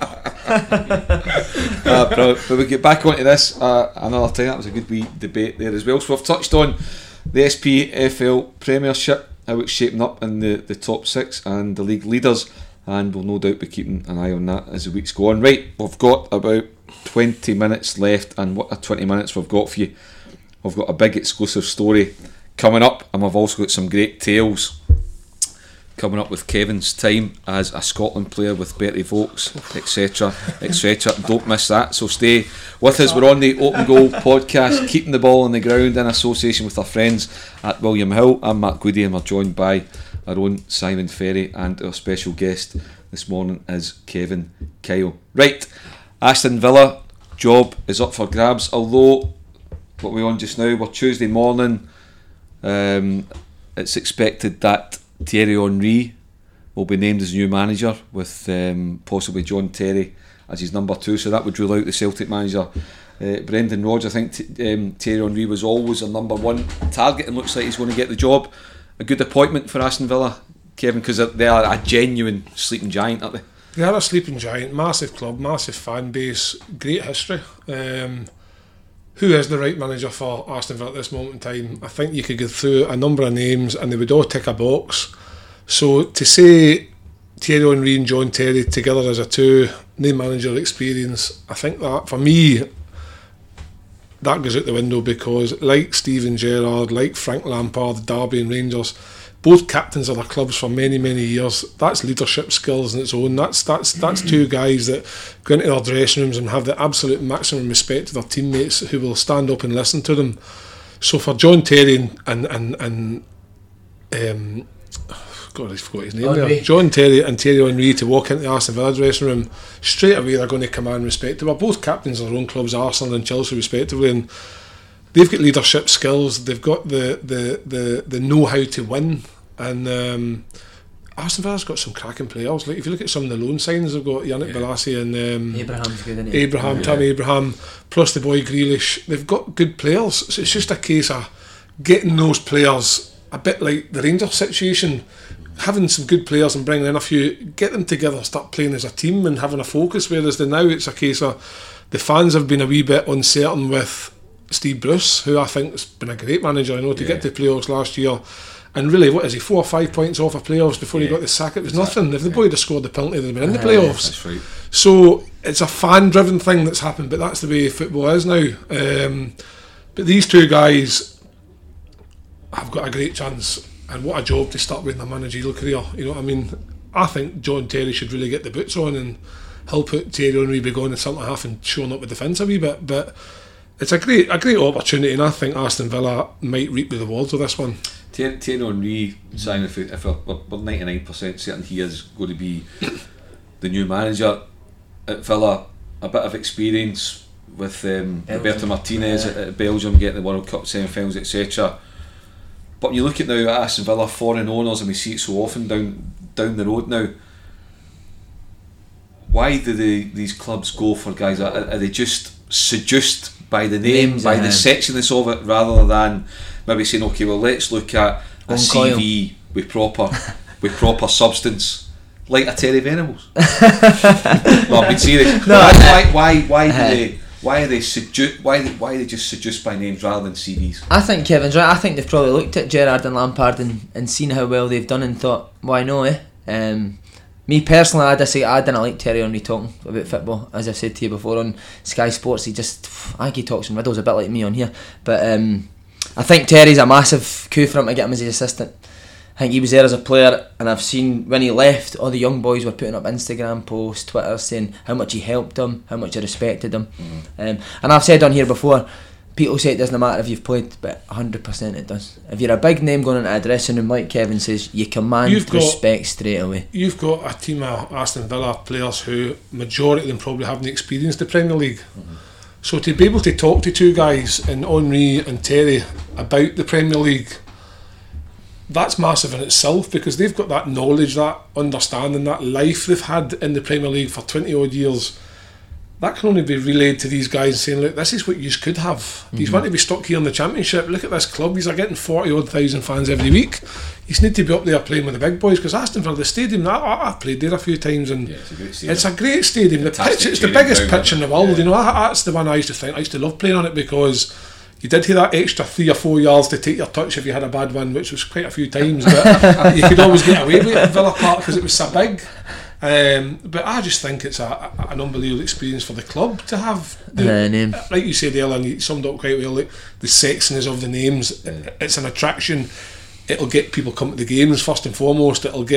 uh, but, but we get back onto this uh, another time. That was a good wee debate there as well. So we've touched on the S P F L Premiership, how it's shaping up in the, the top six and the league leaders, and we'll no doubt be keeping an eye on that as the weeks go on. Right, we've got about twenty minutes left, and what a twenty minutes we've got for you. We've got a big exclusive story coming up, and we've also got some great tales coming up with Kevin's time as a Scotland player with Bertie Vogts, etc, etc. Don't miss that, so stay with us. We're on the Open Goal podcast, keeping the ball on the ground in association with our friends at William Hill. I'm Matt Goody, and we're joined by our own Simon Ferry, and our special guest this morning is Kevin Kyle. Right, Aston Villa job is up for grabs, although what we're on just now, we're Tuesday morning. Um, it's expected that Thierry Henry will be named as new manager, with um, possibly John Terry as his number two, so that would rule out the Celtic manager uh, Brendan Rodgers. I think t- um, Thierry Henry was always a number one target, and looks like he's going to get the job. A good appointment for Aston Villa, Kevin, because they are a genuine sleeping giant, aren't they? They are a sleeping giant, massive club, massive fan base, great history. Um, who is the right manager for Aston Villa at this moment in time? I think you could go through a number of names and they would all tick a box. So to say Thierry Henry and John Terry together as a two, name manager experience, I think that, for me, that goes out the window, because like Steven Gerrard, like Frank Lampard, Derby and Rangers, both captains of their clubs for many, many years. That's leadership skills in its own. That's that's that's two guys that go into their dressing rooms and have the absolute maximum respect to their teammates, who will stand up and listen to them. So for John Terry and and and, and um, God, I forgot his name Henry. there. John Terry and Thierry Henry to walk into the Aston Villa dressing room, straight away they're going to command respect. They were both captains of their own clubs, Arsenal and Chelsea respectively, and they've got leadership skills. They've got the the the, the know how to win, and um, Aston Villa's got some cracking players. Like if you look at some of the loan signings, they've got Yannick yeah. Bolasie and um, Abraham's good, isn't he? Abraham, yeah. Tammy Abraham, plus the boy Grealish. They've got good players. So it's just a case of getting those players, a bit like the Rangers situation, having some good players and bringing in a few, get them together, start playing as a team and having a focus. Whereas the now it's a case of the fans have been a wee bit uncertain with Steve Bruce, who I think has been a great manager, you know, to yeah. get to the playoffs last year. And really, what is he, four or five points off of playoffs before yeah. he got the sack? It was exactly. nothing. If the boy had scored the penalty, they'd have been in the playoffs. That's right. So it's a fan-driven thing that's happened, but that's the way football is now. Um, but these two guys have got a great chance, and what a job to start with in a managerial career. You know what I mean? I think John Terry should really get the boots on, and he'll put Thierry Henry be going in centre half and showing up with defence a wee bit. But it's a great, a great opportunity, and I think Aston Villa might reap the rewards of this one. Thierry Henry, Simon, if, if we're, we're ninety-nine percent certain he is going to be the new manager at Villa, a bit of experience with um, Roberto Martinez yeah. at, at Belgium, getting the World Cup semi-finals, et cetera. But when you look at now at Aston Villa, foreign owners, and we see it so often down down the road now, why do they, these clubs go for guys? Are, are they just seduced by the name, Names, by uh, the sexiness of it, rather than maybe saying, okay, well, let's look at a Own C V coil. with proper with proper substance, like a Terry Venables? No, I'm being serious. No, why, why, why, why do uh, they? Why are they seduced? Why, why are they just seduced by names rather than C Vs? I think Kevin's right. I think they've probably looked at Gerrard and Lampard and, and seen how well they've done and thought, why no, eh? Um, me personally, I say I didn't like Thierry Henry talking about football. As I said to you before on Sky Sports, he just, I think he talks in riddles a bit like me on here. But um, I think Terry's a massive coup for him to get him as his assistant. I think he was there as a player, and I've seen when he left, all the young boys were putting up Instagram posts, Twitter, saying how much he helped them, how much he respected them. Mm. Um, and I've said on here before, people say it doesn't matter if you've played, but one hundred percent it does. If you're a big name going into a dressing room, like Kevin says, you command you've respect got, straight away. You've got a team of Aston Villa players who, majority of them probably haven't experienced the Premier League. Mm-hmm. So to be able to talk to two guys in Henry and Terry about the Premier League, that's massive in itself, because they've got that knowledge, that understanding, that life they've had in the Premier League for twenty odd years. That can only be relayed to these guys, saying, look, this is what you could have. Mm-hmm. You want to be stuck here in the Championship. Look at this club, you are getting forty odd thousand fans every week. You need to be up there playing with the big boys, because Aston Villa, the stadium, I, I've played there a few times, and yeah, it's, a great stadium. It's a great stadium. The pitch, it's the biggest pitch in the world. Yeah. You know, that's the one I used to think. I used to love playing on it, because you did have that extra three or four yards to take your touch if you had a bad one, which was quite a few times, but you could always get away with it at Villa Park because it was so big. Um, but I just think it's a, a, an unbelievable experience for the club to have the, the name. Like you said earlier, and you summed up quite well, like the sexiness of the names. It's an attraction. It'll get people come to the games first and foremost. It'll get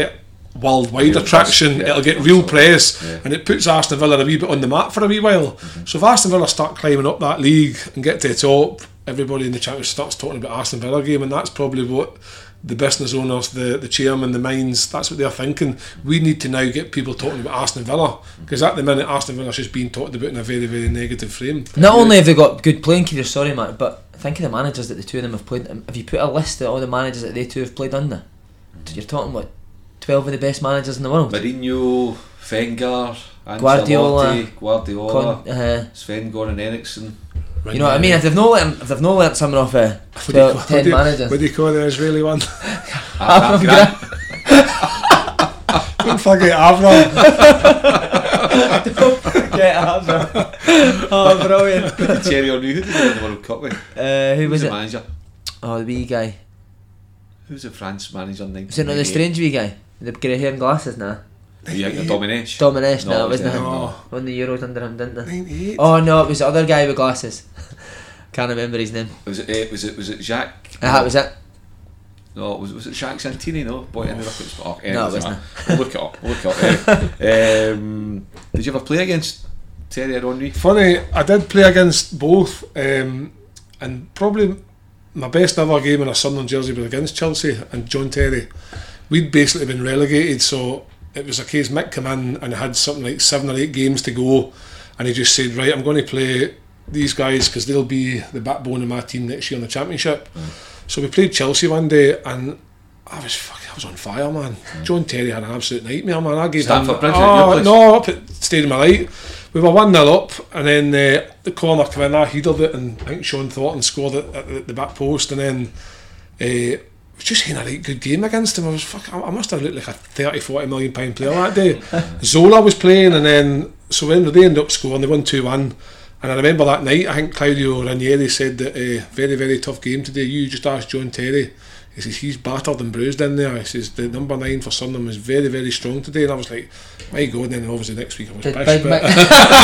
worldwide Yeah, attraction. yeah, It'll get real absolutely. press, Yeah. and it puts Aston Villa a wee bit on the map for a wee while. Mm-hmm. So if Aston Villa start climbing up that league and get to the top, everybody in the Championship starts talking about Aston Villa game, and that's probably what the business owners, the, the chairman, the minds, that's what they're thinking. We need to now get people talking about Aston Villa, because at the minute Aston Villa's just being talked about in a very, very negative frame. Not only have they got good playing careers, sorry Matt, but think of the managers that the two of them have played. Have you put a list of all the managers that they two have played under? You're talking about twelve of the best managers in the world. Mourinho, Wenger, Guardiola, Ancelotti, Guardiola, Con- uh, Sven-Goran Eriksson. you know what I mean? If they've not learnt, if they've not learnt something off uh, twelve, What ten do you- managers. What do you call the Israeli one? Avram Grant. Don't forget Avram. Get Avram. Oh, brilliant. Thierry Henry, who did they win the World Cup with? Uh, who Who was the it? manager? Oh, the wee guy. Who's the France manager? Was it not the strange wee guy? The grey hair and glasses now? Yeah, Domenech. Domenech, no, No, it wasn't it him. No. Won the Euros under him, didn't they? ninety-eight. Oh no, it was the other guy with glasses. Can't remember his name. Was it? Uh, was it? Was it Jacques? Ah, that was it. No, was was it Jacques Santini? No, boy, ended up at oh, No, it wasn't. We'll look it up. We'll look it up. eh. um, did you ever play against Thierry Henry? Funny, I did play against both, um, and probably my best ever game in a Sunderland jersey was against Chelsea and John Terry. We'd basically been relegated, so it was a case Mick came in and had something like seven or eight games to go, and he just said, right, I'm going to play these guys because they'll be the backbone of my team next year in the Championship. Mm. So we played Chelsea one day, and I was fucking, I was on fire, man. Mm. John Terry had an absolute nightmare, man. I gave Stamford him, Bridge, oh, your place? no, up at Stadium of Light. We were one nil up, and then uh, the corner came in, I headed it, and I think Sean Thornton scored it at the, the back post, and then uh, was just having a right good game against him. I was fuck, I must have looked like a thirty, forty million pound player that day. Zola was playing, and then so when they ended up scoring, they won two one. And I remember that night, I think Claudio Ranieri said that uh, very, very tough game today. You just asked John Terry. He says he's battered and bruised in there. He says the number nine for Sunderland was very, very strong today. And I was like, my God. And then obviously next week I was Did pissed. Big But, Mick,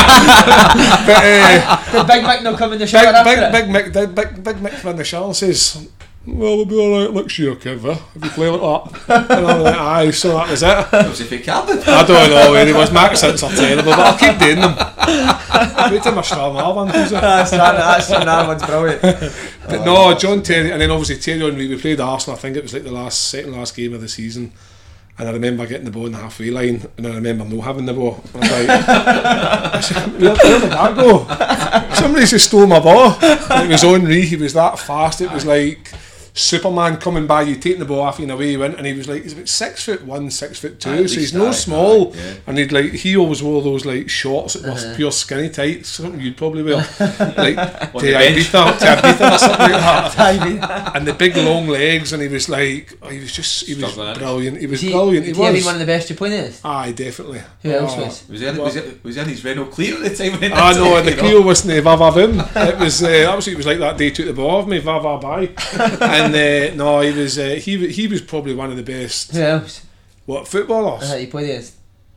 but, uh, did Big Mick not come in the Big, shower after Big, it? Big Mick did. Big, Big Mick from the shower says, well, we'll be alright next year, Kev, eh, if you play like that. And I was like, aye, so that was it. Was it fake Arden? I don't know where he was. My accents are terrible, but I'll keep doing them. Wait till my Stranraer one comes out. That's that's that one's brilliant. But no, John Terry, and then obviously Terry Henry, we played Arsenal, I think it was like the last, second last game of the season, and I remember getting the ball in the halfway line, and I remember no having the ball. I was like, I said, where, where did that go? Somebody just stole my ball. And it was Henry, he was that fast, it was like Superman coming by you, taking the ball off you and away he went, and he was like, he's about six foot one, six foot two, At so least he's no that, small, aye, yeah. and he'd like, he always wore those like shorts that were Uh-huh. pure skinny tights, something you'd probably wear, like On to the bench. Ibiza, to Ibiza or something like that, and the big long legs, and he was like, oh, he was just, he was Struggling, eh? brilliant, he was He, brilliant, he he have been was, one of the best you played against? aye, definitely. Who else Oh. was? Was he in, was he, was he in his Renault Clio at the time? When he I did know, it, and the you Clio wasn't uh, va va vim. It was, uh, that was, it was like that day he took the ball off me, va va bye. And uh, no, he was, uh, he, wa- he was probably one of the best, Who else? what, footballers? Uh, you played against?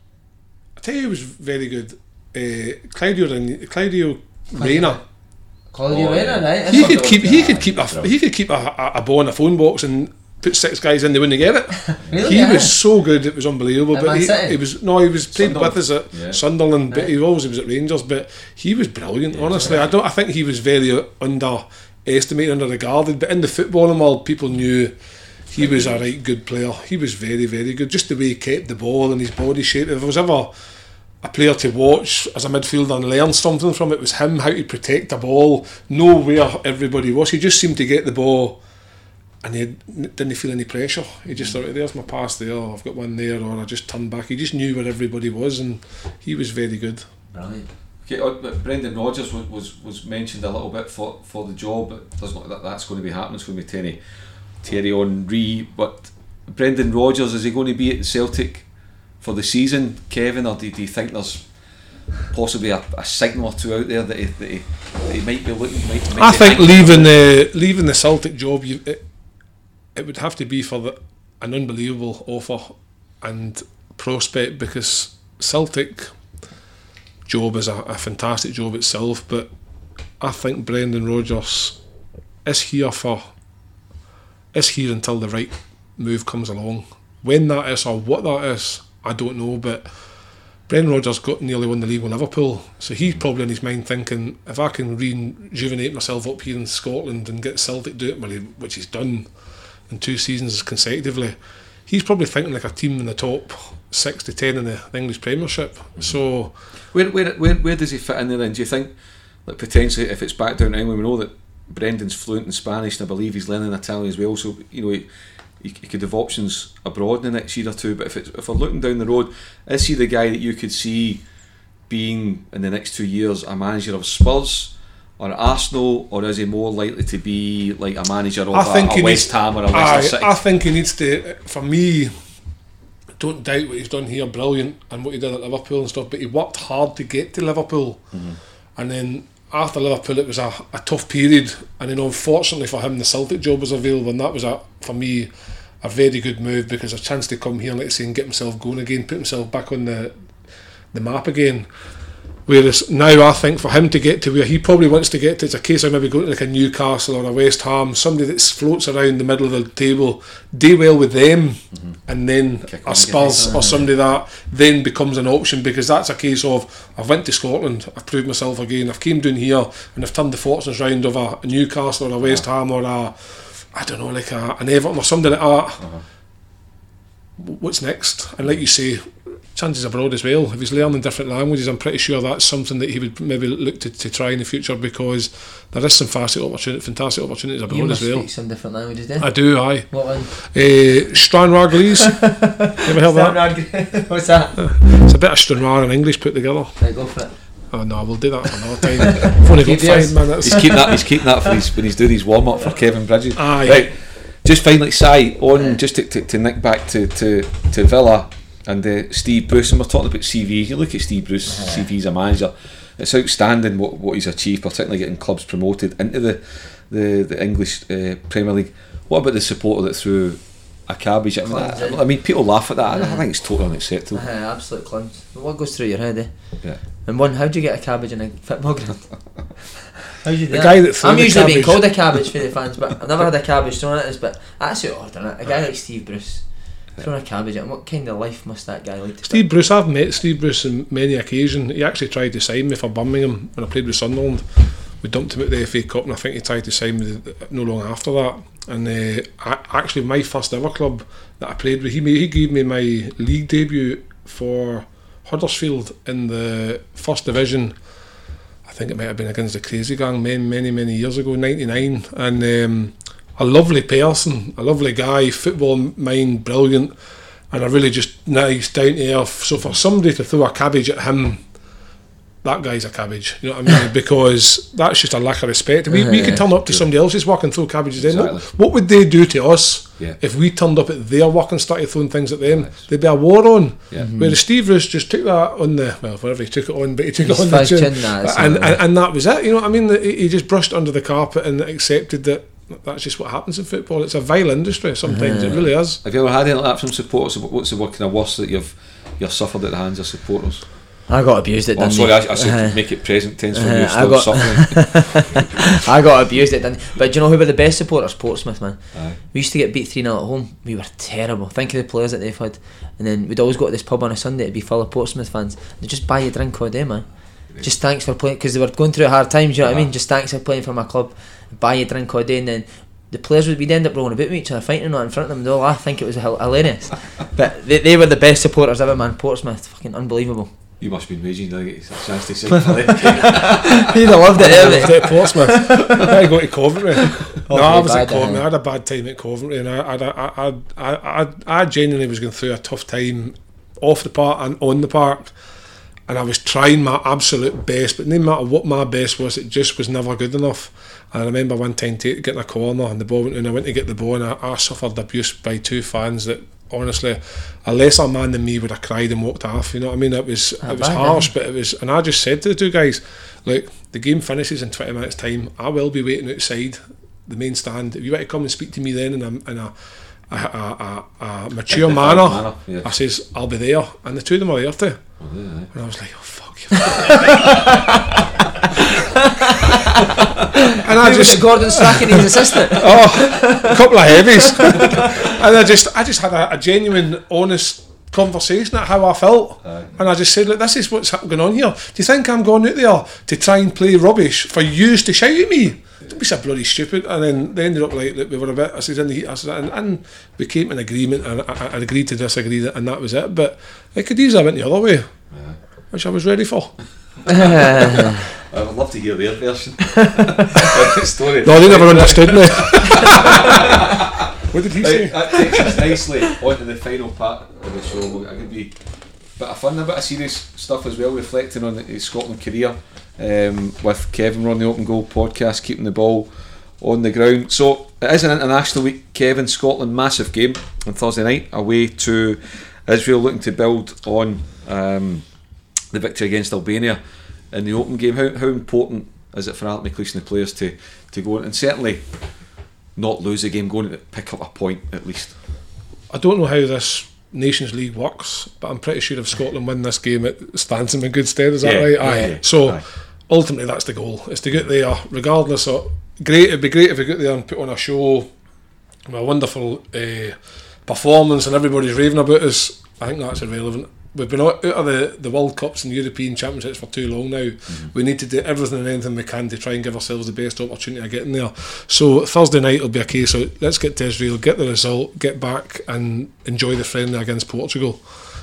I tell you, he was very good. Uh, Claudio, Ran- Claudio Reyna. Claudio Oh, Reyna, yeah. right? He That's could not keep, good, he yeah, could keep a, brilliant. he could keep a, a, a ball in a phone box and put six guys in, they wouldn't get it. Really? He Yeah. was so good, it was unbelievable. At But Man he, City? he was no, he was played Sunderland. with us at Yeah. Sunderland, but Right. he always was at Rangers. But he was brilliant. Honestly, I don't. I think he was very underestimated, underregarded. But in the footballing world, people knew he was a right good player. He was very, very good. Just the way he kept the ball and his body shape. If there was ever a player to watch as a midfielder and learn something from, it was him, how to protect the ball, know where everybody was. He just seemed to get the ball and he had- didn't feel any pressure. He just thought, there's my pass there, I've got one there, or I just turned back. He just knew where everybody was, and he was very good. Brilliant. Okay, uh, but Brendan Rodgers was, was was mentioned a little bit for, for the job. But doesn't look like that's going to be happening. It's going to be Terry, Terry Henry. But Brendan Rodgers, is he going to be at Celtic for the season, Kevin, or do, do you think there's possibly a, a signal or two out there that he, that he, that he might be looking? Might, might I be think thinking leaving about? the leaving the Celtic job, you, it, it would have to be for the, an unbelievable offer and prospect, because Celtic job is a, a fantastic job itself, but I think Brendan Rodgers is here for is here until the right move comes along. When that is or what that is, I don't know, but Brendan Rodgers got nearly won the league with Liverpool, so he's probably in his mind thinking, if I can rejuvenate myself up here in Scotland and get Celtic do it, well, he, which he's done in two seasons consecutively, he's probably thinking like a team in the top six to ten in the English Premiership. Mm-hmm. So where, where where where does he fit in there then? Do you think, like, potentially if it's back down to England, we know that Brendan's fluent in Spanish and I believe he's learning Italian as well, so you know he, he, he could have options abroad in the next year or two, but if it's, if we're looking down the road, is he the guy that you could see being in the next two years a manager of Spurs or Arsenal, or is he more likely to be like a manager of I a, think a he West needs, Ham or a I, Leicester City? I think he needs to, for me, don't doubt what he's done here, brilliant, and what he did at Liverpool and stuff, but he worked hard to get to Liverpool. Mm-hmm. And then after Liverpool it was a, a tough period, and then unfortunately for him the Celtic job was available, and that was a, for me, a very good move, because a chance to come here, like I say, and get himself going again, put himself back on the the map again. Whereas now I think for him to get to where he probably wants to get to, it's a case of maybe going to like a Newcastle or a West Ham, somebody that floats around the middle of the table, do well with them, mm-hmm. and then Kick a Spurs or somebody that then becomes an option, because that's a case of, I've went to Scotland, I've proved myself again, I've came down here and I've turned the fortunes round of a, a Newcastle or a West yeah. Ham or a, I don't know, like a, an Everton or something like that. Uh-huh. What's next? And like you say, chances abroad as well. If he's learning different languages, I'm pretty sure that's something that he would maybe look to, to try in the future, because there is some fantastic opportunity, fantastic opportunities abroad you must as well. Speak some different languages, do you? I do, aye. What one? Uh, Stranraer-Glees. Ever heard that? What's that? It's a bit of Stranraer and English put together. Right, go for it. Oh no, we'll do that for another time. I've only got five minutes. He's keeping that. He's keeping that for his when he's doing his warm up for Kevin Bridges. Aye. Right. Just finally, Si, on yeah. just to, to, to nick back to, to, to Villa and uh, Steve Bruce, and we're talking about C Vs. You look at Steve Bruce's uh-huh. C V as a manager; it's outstanding what, what he's achieved, particularly getting clubs promoted into the the, the English uh, Premier League. What about the supporter that threw a cabbage? I mean, I, I mean, people laugh at that. Yeah. I think it's totally unacceptable. Uh, absolute clowns. What goes through your head, eh? Yeah. And one, how do you get a cabbage in a football ground? How do you do the that? guy that threw I'm the usually cabbage. being called a cabbage for the fans, but I've never had a cabbage thrown at us. But that's it, ordering it. A guy like Steve Bruce throwing a cabbage at him. What kind of life must that guy like to Steve Bruce, I've met Steve Bruce on many occasions. He actually tried to sign me for Birmingham when I played with Sunderland. We dumped him at the F A Cup, and I think he tried to sign me no long after that. And uh, I, actually my first ever club that I played with, he, he gave me my league debut for Huddersfield in the first division. I think it might have been against the Crazy Gang many, many, many years ago, ninety-nine. And um, a lovely person, a lovely guy, football mind, brilliant, and a really just nice, down to earth. So for somebody to throw a cabbage at him, that guy's a cabbage, you know what I mean? Because that's just a lack of respect. We, we could turn up to somebody else's work and throw cabbages in. Exactly. What, what would they do to us yeah. if we turned up at their work and started throwing things at them? Nice. There'd be a war on. Yeah. Mm-hmm. Whereas Steve Bruce just took that on the, well, whatever he took it on, but he took He's it on the chin. chin that, and, and, and that was it, you know what I mean? He, he just brushed under the carpet and accepted that that's just what happens in football. It's a vile industry sometimes, uh-huh. it really is. Have you ever had anything like that from supporters? What's the kind of worst that you've you've suffered at the hands of supporters? I got abused at oh, Dundee. sorry, I, I should uh, make it present tense when uh, you're still I got suffering. I got abused at Dundee. But do you know who were the best supporters? Portsmouth, man. Aye. We used to get beat three nil at home. We were terrible. Think of the players that they've had. And then we'd always go to this pub on a Sunday to be full of Portsmouth fans. They'd just buy you a drink all day, man. Right. Just thanks for playing, because they were going through hard times, you know uh-huh. what I mean? Just thanks for playing for my club. Buy you a drink all day, and then the players would we'd end up rolling about with each other, fighting not in front of them. They'll I think it was hilarious. But they, they were the best supporters ever, man. Portsmouth, fucking unbelievable. You must have been raging to get a chance to say He'd have loved it, I loved it at Portsmouth. I go to Coventry. Oh, no, I was at bad, Coventry. I had a bad time at Coventry, and I, I, I, I, I, I, I genuinely was going through a tough time off the park and on the park, and I was trying my absolute best, but no matter what my best was, it just was never good enough. And I remember one time t- getting a corner and the ball went in, and I went to get the ball, and I, I suffered abuse by two fans that, honestly, a lesser man than me would have cried and walked off. You know what I mean? It was Not it was bad, harsh, eh? but it was. And I just said to the two guys, "Look, the game finishes in twenty minutes' time. I will be waiting outside the main stand. If you want to come and speak to me then in a in a, a, a, a, a mature manner, manner yeah. I says I'll be there." And the two of them were there too. Oh, yeah. And I was like, "Oh fuck you!" And I Who was just it, Gordon Strachan, his assistant? oh, a couple of heavies, and I just I just had a, a genuine, honest conversation at how I felt, Aye. and I just said, look, this is what's going on here. Do you think I'm going out there to try and play rubbish for yous to shout at me? Don't be so bloody stupid. And then they ended up like, look, we were a bit, I said, in the heat, I said, and, and we came to an agreement, and I, I agreed to disagree, and that was it. But it could easily have went the other way, yeah. Which I was ready for. I would love to hear their version. Story. No, they never understood me. What did he say? Right, that takes us nicely onto the final part of the show. I could be a bit of fun, a bit of serious stuff as well, reflecting on his Scotland career um, with Kevin. We're on the Open Goal podcast, keeping the ball on the ground. So it is an international week, Kevin. Scotland, massive game on Thursday night away to Israel, looking to build on um, the victory against Albania in the Open game. How, how important is it for Alec McLeish and the players to, to go on and certainly not lose a game, going to pick up a point at least? I don't know how this Nations League works, but I'm pretty sure if Scotland win this game, it stands them in good stead. Is that Yeah, right? yeah, Aye. yeah. So Aye. ultimately, that's the goal: is to get there, regardless of. Great, it'd be great if we get there and put on a show, with a wonderful uh, performance, and everybody's raving about us. I think that's irrelevant. We've been out of the, the World Cups and European Championships for too long now. Mm-hmm. We need to do everything and anything we can to try and give ourselves the best opportunity of getting there. So Thursday night will be a case of let's get to Israel, get the result, get back and enjoy the friendly against Portugal.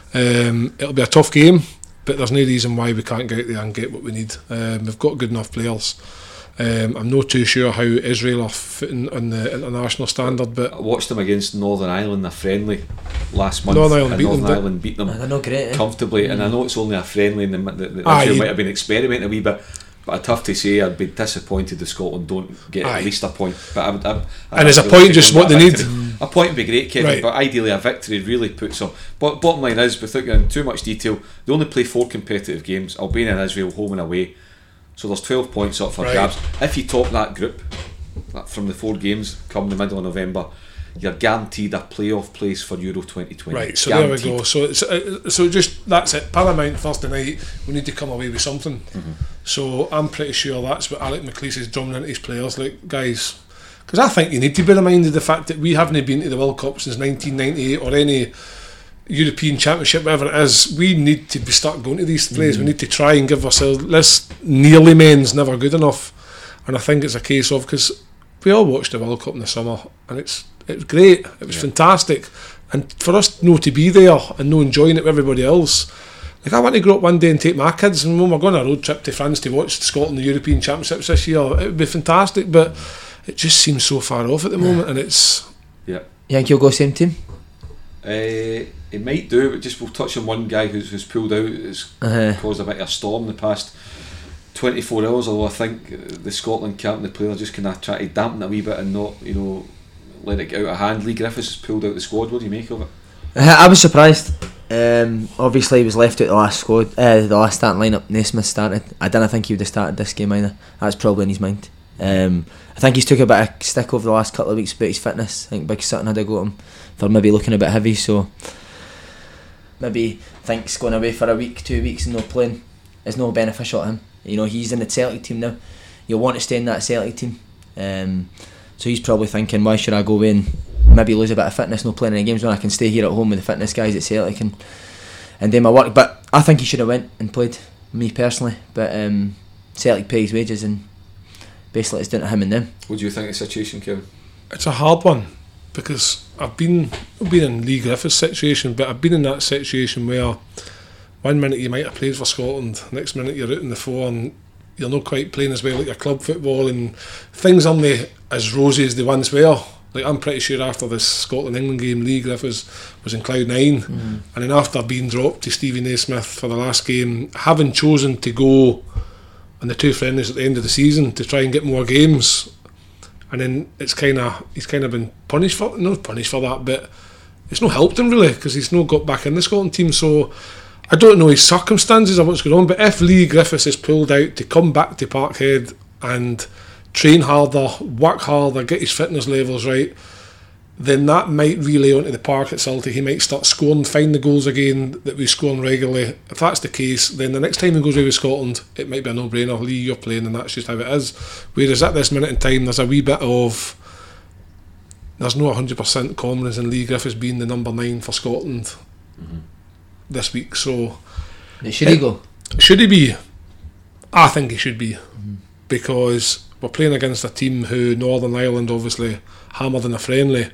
Um, it'll be a tough game, but there's no reason why we can't get out there and get what we need. Um, we've got good enough players. Um, I'm not too sure how Israel are fitting on the international standard, but I watched them against Northern Ireland, a friendly last month. Northern Ireland and beat Northern them, Ireland beat them They're not great, eh? comfortably, and I know it's only a friendly, and the, the, the Aye. Israel might have been experimenting a wee bit. But I'd have to say I'd be disappointed if Scotland don't get Aye. at least a point. But I would, I, And is a point just what they need? A point would be great, Kevin. Right. But ideally, a victory really puts them. But bottom line is, without getting into too much detail, they only play four competitive games: Albania and Israel, home and away. So there's twelve points up for Right. grabs. If you top that group that from the four games come the middle of November, you're guaranteed a playoff place for Euro twenty twenty. right, so Guaranteed. there we go. So it's, uh, so just that's it. Paramount Thursday night. We need to come away with something. Mm-hmm. So I'm pretty sure that's what Alec McLeish is drumming into his players. Like, guys, because I think you need to be reminded of the fact that we haven't been to the World Cup since nineteen ninety-eight or any European Championship, whatever it is. We need to be start going to these plays. Mm-hmm. We need to try and give ourselves this. Nearly men's never good enough, and I think it's a case of, because we all watched the World Cup in the summer, and it's it was great. It was Yeah. fantastic, and for us no to be there and no enjoying it with everybody else. Like, I want to grow up one day and take my kids, and when we're going on a road trip to France to watch Scotland the European Championships this year, it would be fantastic. But it just seems so far off at the moment, and it's. Yeah. You think you'll go same team? Uh, it might do, but just we'll touch on one guy who's, who's pulled out. It's Uh-huh. caused a bit of a storm in the past twenty-four hours. Although I think uh, the Scotland camp and the players just kind of try to dampen it a wee bit and not, you know, let it get out of hand. Lee Griffiths has pulled out the squad. What do you make of it? Uh, I was surprised. Um, obviously, he was left out the last squad, uh, the last starting lineup. Naismith started. I didn't think he would have started this game either. That's probably in his mind. Um, I think he's took a bit of stick over the last couple of weeks about his fitness. I think Big Sutton had a go at him for maybe looking a bit heavy. So maybe thinks going away for a week, two weeks, and not playing is no beneficial to him. You know, he's in the Celtic team now. You'll want to stay in that Celtic team. Um, so he's probably thinking, why should I go away and maybe lose a bit of fitness, not playing any games, when I can stay here at home with the fitness guys at Celtic and and do my work. But I think he should have went and played, me personally. But um, Celtic pay his wages, and basically it's down to him and them. What do you think of the situation, Kevin? It's a hard one, because I've been I've been in Lee Griffiths' situation, but I've been in that situation where one minute you might have played for Scotland, next minute you're out in the four and you're not quite playing as well like your club football, and things aren't as rosy as they once were. Like, I'm pretty sure after this Scotland-England game, Lee Griffiths was in cloud nine, mm. and then after being dropped to Stevie Naismith for the last game, having chosen to go on the two friendlies at the end of the season to try and get more games, and then it's kind of he's kind of been punished for not punished for that, but it's not helped him really, because he's not got back in the Scotland team. So I don't know his circumstances or what's going on, but if Lee Griffiths is pulled out to come back to Parkhead and train harder, work harder, get his fitness levels right, then that might relay onto the park at Celtic. He might start scoring, find the goals again that we scoring regularly. If that's the case, then the next time he goes away with Scotland, it might be a no-brainer. Lee, you're playing, and that's just how it is. Whereas at this minute in time, there's a wee bit of, there's no one hundred percent confidence in Lee Griffiths being the number nine for Scotland mm-hmm. this week. So, should he go? Should he be? I think he should be, mm-hmm. because we're playing against a team who Northern Ireland obviously hammered in a friendly.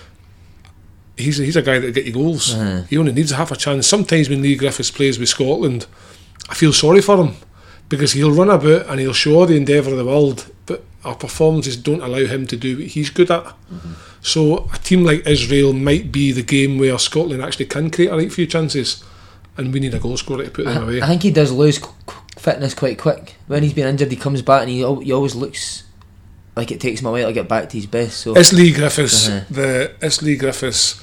He's a, he's a guy that'll get you goals. Uh-huh. He only needs half a chance. Sometimes when Lee Griffiths plays with Scotland, I feel sorry for him, because he'll run about and he'll show the endeavour of the world, but our performances don't allow him to do what he's good at. Mm-hmm. So a team like Israel might be the game where Scotland actually can create a right few chances, and we need a goal scorer to put them I, away. I think he does lose qu- fitness quite quick. When he's been injured, he comes back and he, al- he always looks like it takes him a while to get back to his best. So it's Lee Griffiths, uh-huh. the it's Lee Griffiths,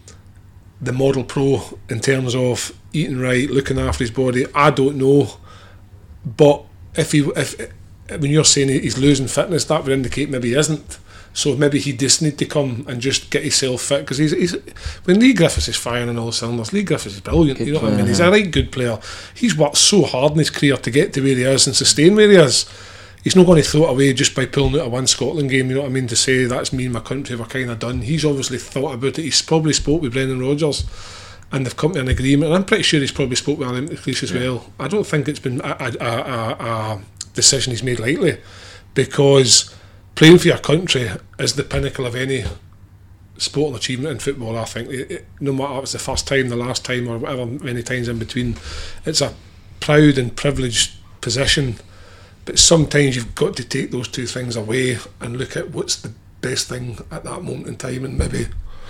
the model pro in terms of eating right, looking after his body. I don't know, but if he if when you're saying he's losing fitness, that would indicate maybe he isn't. So maybe he just need to come and just get himself fit, because he's, he's when Lee Griffiths is firing on all cylinders, Lee Griffiths is brilliant. Good you know player, what I mean? He's a right good player. He's worked so hard in his career to get to where he is and sustain where he is. He's not going to throw it away just by pulling out a one Scotland game, you know what I mean, to say that's me and my country, we're kind of done. He's obviously thought about it. He's probably spoke with Brendan Rodgers and they've come to an agreement, and I'm pretty sure he's probably spoke with Alan McLeish as yeah. well. I don't think it's been a, a, a, a decision he's made lightly, because playing for your country is the pinnacle of any sporting achievement in football. I think it, it, no matter if it's the first time, the last time, or whatever many times in between, it's a proud and privileged position. But sometimes you've got to take those two things away and look at what's the best thing at that moment in time, and maybe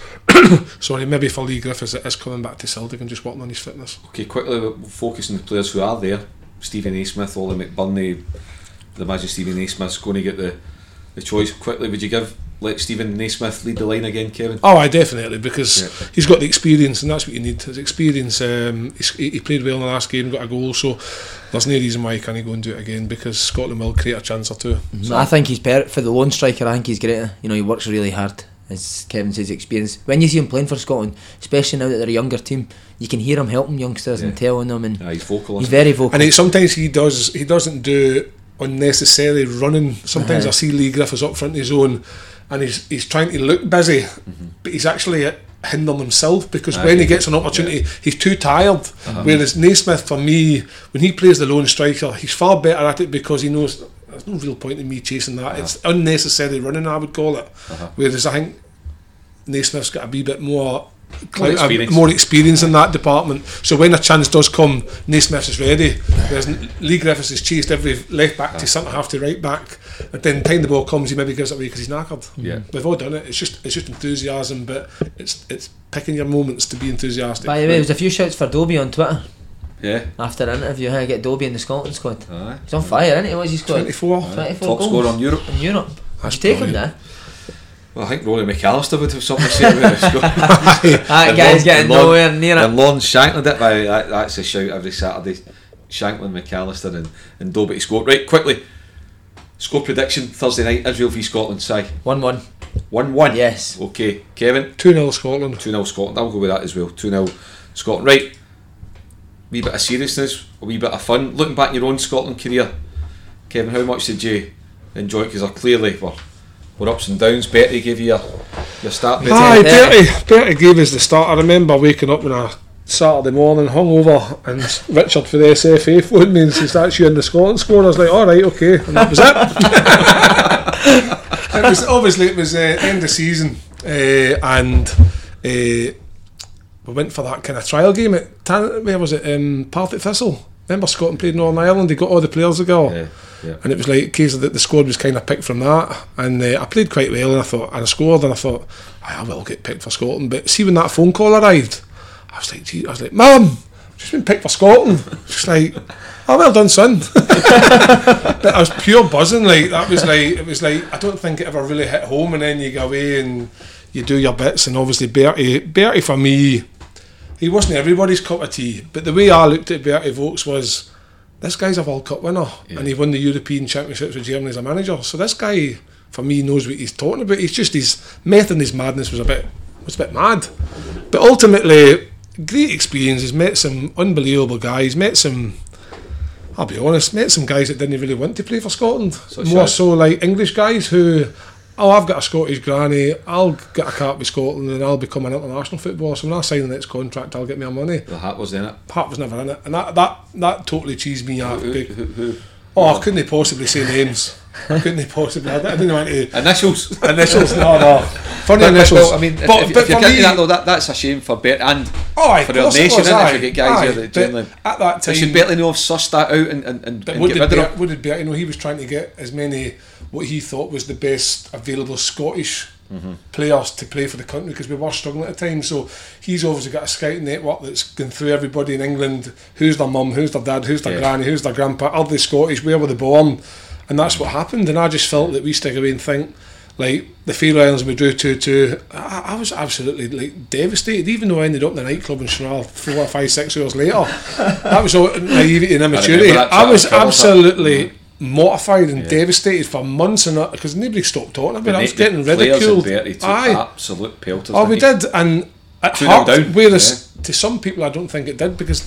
sorry, maybe for Lee Griffiths it is coming back to Celtic and just working on his fitness. Okay, quickly we'll focus on the players who are there. Stephen Naismith, Ollie McBurney, the imagine Stephen Naismith's going to get the the choice. Quickly, would you give let Stephen Naismith lead the line again, Kevin? Oh, I definitely, because yeah. he's got the experience, and that's what you need. His experience. Um, he, he played well in the last game, got a goal, so there's no reason why he can't go and do it again, because Scotland will create a chance or two. Mm-hmm. So I think he's per- for the lone striker. I think he's great. You know, he works really hard. As Kevin says, experience. When you see him playing for Scotland, especially now that they're a younger team, you can hear him helping youngsters yeah. and telling them, and yeah, he's vocal. He's very vocal. And he, sometimes he does. He doesn't do unnecessarily running. Sometimes uh-huh. I see Lee Griffiths up front of his own, and he's he's trying to look busy, mm-hmm. but he's actually hindering himself, because uh, when he gets an opportunity, yeah. he's too tired. Uh-huh. Whereas Naismith, for me, when he plays the lone striker, he's far better at it, because he knows there's no real point in me chasing that. Uh-huh. It's unnecessary running, I would call it. Uh-huh. Whereas I think Naismith's got a wee bit more. More experience. more experience in that department, so when a chance does come, Naismith is ready, whereas Lee Griffiths has chased every left back to centre half to right back, and then time the ball comes he maybe gives it away because he's knackered. Yeah. We've all done it. It's just it's just enthusiasm, but it's it's picking your moments to be enthusiastic. By the way, there was a few shouts for Dobie on Twitter. Yeah. After the interview, how to get Dobie in the Scotland squad. Aye. He's on fire, isn't he? What's he scored? twenty-four. twenty-four Top goals scorer on Europe. In Europe. That's you take brilliant. him there. Well, I think Rory McAllister would have something to say about it. That guy's getting Lon, nowhere near it. And Lon Shanklin it. By, that, that's a shout every Saturday. Shanklin, McAllister and, and Dobie to score. Right, quickly. Score prediction Thursday night, Israel v Scotland. Si. one one. one one? Yes. Okay, Kevin? two nil Scotland. two nil Scotland. I'll go with that as well. two nil Scotland. Right. Wee bit of seriousness, a wee bit of fun. Looking back in your own Scotland career, Kevin, how much did you enjoy it? Because they're clearly were, were ups and downs. Bertie gave you your, your start. Aye, Bertie, Bertie gave us the start. I remember waking up on a Saturday morning, hungover, and Richard for the S F A phoned me and says, "That's you in the Scotland squad." I was like, "All right, okay," and that was it. It was obviously it was uh, end of season, uh, and uh, we went for that kind of trial game at Tan- where was it? Um, Partick Thistle. Remember Scotland played Northern Ireland? They got all the players together. Yeah. Yeah. And it was like a case that the squad was kind of picked from that, and uh, I played quite well, and I thought, and I scored, and I thought, I will get picked for Scotland. But see, when that phone call arrived, I was like, gee, I was like, Mum, I've just been picked for Scotland. Just like, oh, well done, son. But I was pure buzzing. Like that was like it was like I don't think it ever really hit home, and then you go away and you do your bits, and obviously Bertie, Bertie for me, he wasn't everybody's cup of tea, but the way I looked at Bertie Vogts was, this guy's a World Cup winner, yeah. and he won the European Championships with Germany as a manager. So this guy for me, knows what he's talking about. He's just his method and his madness was a bit was a bit mad, but ultimately great experience. He's met some unbelievable guys. Met some, I'll be honest, met some guys that didn't really want to play for Scotland. So More sure. so like English guys who, oh, I've got a Scottish granny, I'll get a cap with Scotland and I'll become an international footballer. So when I sign the next contract, I'll get me my money. The hat was in it. Pat was never in it, and that that, that totally cheesed me off. Who, who, who? Oh, I couldn't possibly say names. I couldn't possibly. I didn't want to. Initials. Initials, no, no. Funny But, initials. well, I mean, if, but, if, but if you're for getting me, that though, that, that's a shame for Bet and oh, aye, for of our course it nation, was, innit, aye, if you get guys aye, here that but generally at that time, they should barely know have sussed that out and, and, and, But and what get did rid of Bert, it. what did Bert, you know, he was trying to get as many what he thought was the best available Scottish mm-hmm. players to play for the country because we were struggling at the time. So he's obviously got a scouting network that's going through everybody in England. Who's their mum? Who's their dad? Who's their Yeah. granny? Who's their grandpa? Are they Scottish? Where were they born? And that's what happened. And I just felt that we stick away and think, like the Faroe Islands we drew two two. I, I was absolutely like devastated, even though I ended up in the nightclub in Stranraer four or five, six hours later. That was all naivety and immaturity. that I, was Twitter absolutely mm. mortified and Yeah. devastated for months and that because nobody stopped talking about it. I was The getting players in ridiculed. Bertie took Aye. absolute pelters. Oh, we didn't did, and it Two nil hurt. down, Whereas to some people, I don't think it did because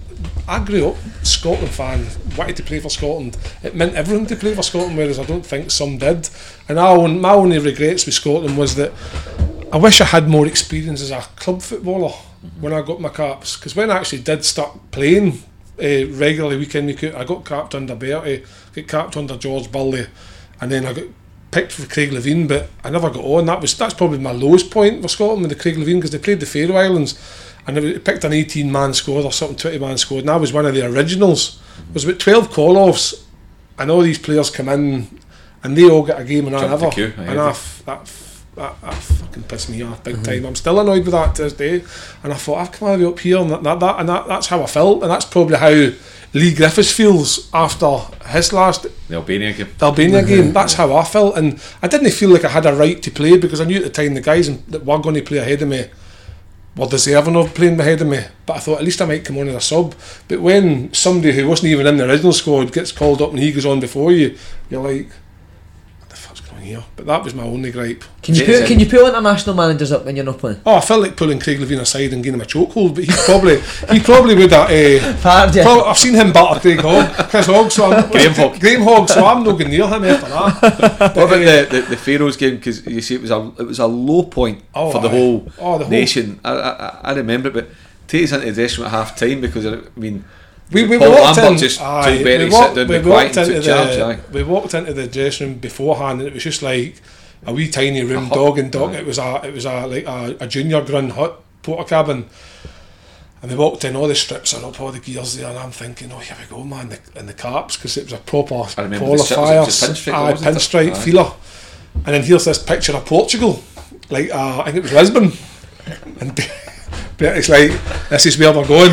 I grew up Scotland fan, wanted to play for Scotland. It meant everyone to play for Scotland, whereas I don't think some did. And I own, my only regrets with Scotland was that I wish I had more experience as a club footballer mm-hmm. when I got my caps. Because when I actually did start playing uh, regularly week in, week out, I got capped under Bertie, got capped under George Burley, and then I got picked for Craig Levine, but I never got on. That was that's probably my lowest point for Scotland with the Craig Levine because they played the Faroe Islands. And they picked an eighteen man squad or something, twenty man squad, and I was one of the originals. It was about twelve call-offs, and all these players come in, and they all get a game and I Jumped the never. queue, I And I, f- that, f- that, that fucking pissed me off big mm-hmm. time. I'm still annoyed with that to this day. And I thought, I've come all the way up here, and that, that, that and that, that's how I felt, and that's probably how Lee Griffiths feels after his last The Albania game. the Albania game. That's how I felt, and I didn't feel like I had a right to play because I knew at the time the guys that were going to play ahead of me were deserving of playing ahead of me, but I thought at least I might come on as a sub. But when somebody who wasn't even in the original squad gets called up and he goes on before you, you're like, what the fuck's going on here? But that was my only gripe. Can you put, can you pull international managers up when you're not playing? Oh, I felt like pulling Craig Levine aside and giving him a chokehold, but he probably he probably would have. Uh, Pardon, yeah. prob- I've seen him batter Craig Hogg, Chris Hogg, so I'm Graham Hogg. Graham Hogg, so I'm not going near him after that. But, What about the, the, the Faroes game? Because you see, it was a it was a low point Oh, for the aye. whole Oh, the whole- nation. I, I I remember it, but take us into the dressing room at half time because I mean, We, we, Paul we walked Lambert in, just aye, told Bertie we to walked, sit down, we be quiet, walked and into took charge. the, Aye. we walked into the dressing room beforehand, and it was just like a wee tiny room, hut. dog and dog. Aye. It was a, it was a like a, a junior grun hut, porter cabin. And we walked in, all the strips are up, all the gears there, and I'm thinking, oh, here we go, man, the, and the caps, because it was a proper I remember the strip, was it qualifier, just pinstripe, aye, wasn't it? pinstripe Aye. feeler. And then here's this picture of Portugal, like uh, I think it was Lisbon, and Bertie's like, this is where we're going.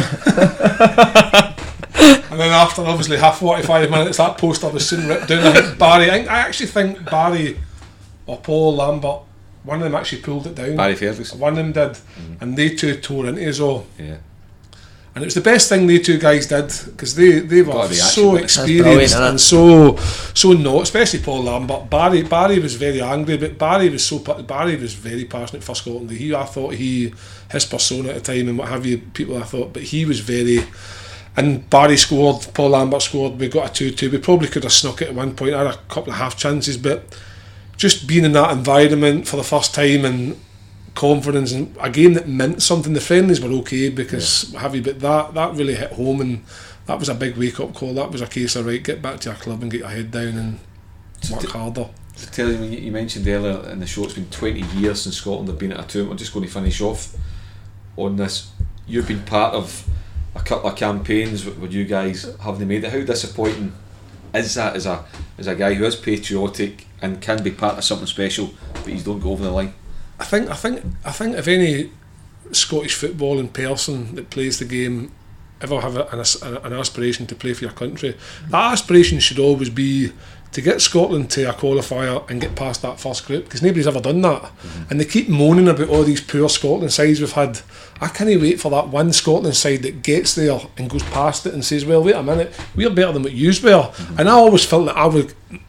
And then after obviously half forty-five minutes, that poster was soon ripped down. I think Barry, I, think, I actually think Barry or Paul Lambert, one of them actually pulled it down. Barry Ferguson. One of them did, mm. and they two tore into us all. Yeah. And it was the best thing they two guys did because they, they were Gotta be so action, experienced isn't it? and so so not, especially Paul Lambert. Barry Barry was very angry, but Barry was so Barry was very passionate for Scotland. He I thought he his persona at the time and what have you, people I thought, but he was very. And Barry scored, Paul Lambert scored. We got a two two. We probably could have snuck it at one point. I had a couple of half chances, but just being in that environment for the first time and confidence and a game that meant something. The friendlies were okay because yeah. heavy, but that that really hit home, and that was a big wake up call. That was a case of right, get back to your club and get your head down and work to, harder. To tell you, you mentioned earlier in the show, it's been twenty years since Scotland have been at a tournament. We're just going to finish off on this. You've been part of a couple of campaigns with you guys having made it. How disappointing is that as a as a guy who is patriotic and can be part of something special, but you don't go over the line? I think I think I think if any Scottish footballing person that plays the game ever have a, an, an aspiration to play for your country, mm-hmm. that aspiration should always be to get Scotland to a qualifier and get past that first group, because nobody's ever done that. Mm-hmm. And they keep moaning about all these poor Scotland sides we've had. I can't wait for that one Scotland side that gets there and goes past it and says, well, wait a minute, we're better than what yous were. Mm-hmm. And I always felt that I would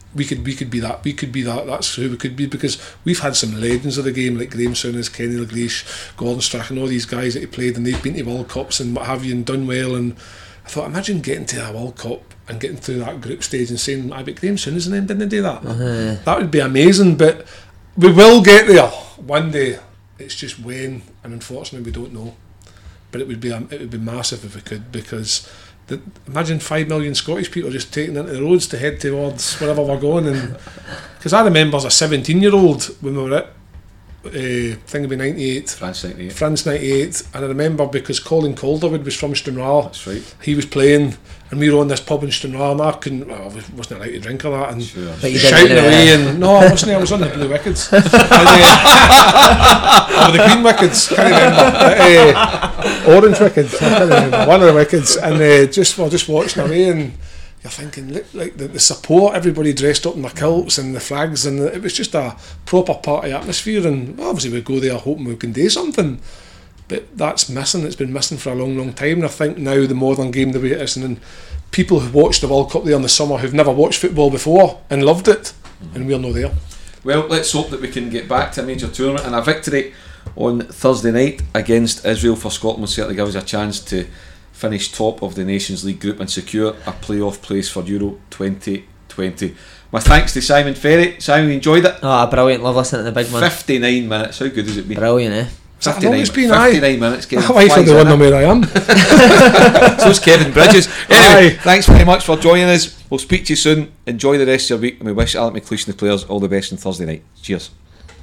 we could we could be that we could be that that's who we could be, because we've had some legends of the game like Graham Souness, Kenny Dalglish, Gordon Strachan, all these guys that he played, and they've been to World Cups and what have you and done well. And I thought, imagine getting to a World Cup and getting through that group stage and saying, I bet Graham Souness and them didn't do that. Uh-huh. That would be amazing. But we will get there one day. It's just when, and unfortunately we don't know. But it would be um, it would be massive if we could, because the, imagine five million Scottish people just taking into the roads to head towards wherever we're going. And because I remember as a seventeen year old when we were at uh, I think it'd be ninety-eight, France ninety-eight, France ninety-eight, and I remember because Colin Calderwood was from Stranraer. That's right. He was playing, and we were on this pub in Stranraer, and I couldn't, well, I wasn't allowed to drink or that, and sure. shouting away, and no, I wasn't. I was on the Blue Wickets, and, uh, or the Green Wickets, can't remember, uh, Orange Wickets, I can't remember, one of the Wickets, and uh, just well, just watching away, and you're thinking, look, like the, the support, everybody dressed up in their kilts and the flags, and the, it was just a proper party atmosphere. And well, obviously we go there hoping we can do something, but that's missing. It's been missing for a long, long time. And I think now the modern game, the way it is, and then people who watched the World Cup there in the summer who've never watched football before and loved it, mm-hmm. and we're not there. Well, let's hope that we can get back to a major tournament, and a victory on Thursday night against Israel for Scotland will certainly give us a chance to finish top of the Nations League group and secure a playoff place for Euro twenty twenty. My thanks to Simon Ferry. Simon, enjoyed it? Oh, brilliant. Love listening to the big man. fifty-nine minutes. How good has it been? Brilliant, eh? fifty-nine, been, fifty-nine minutes. My wife will be wondering where I am. So's Kevin Bridges. Anyway, thanks very much for joining us. We'll speak to you soon. Enjoy the rest of your week, and we wish Alec McLeish and the players all the best on Thursday night. Cheers.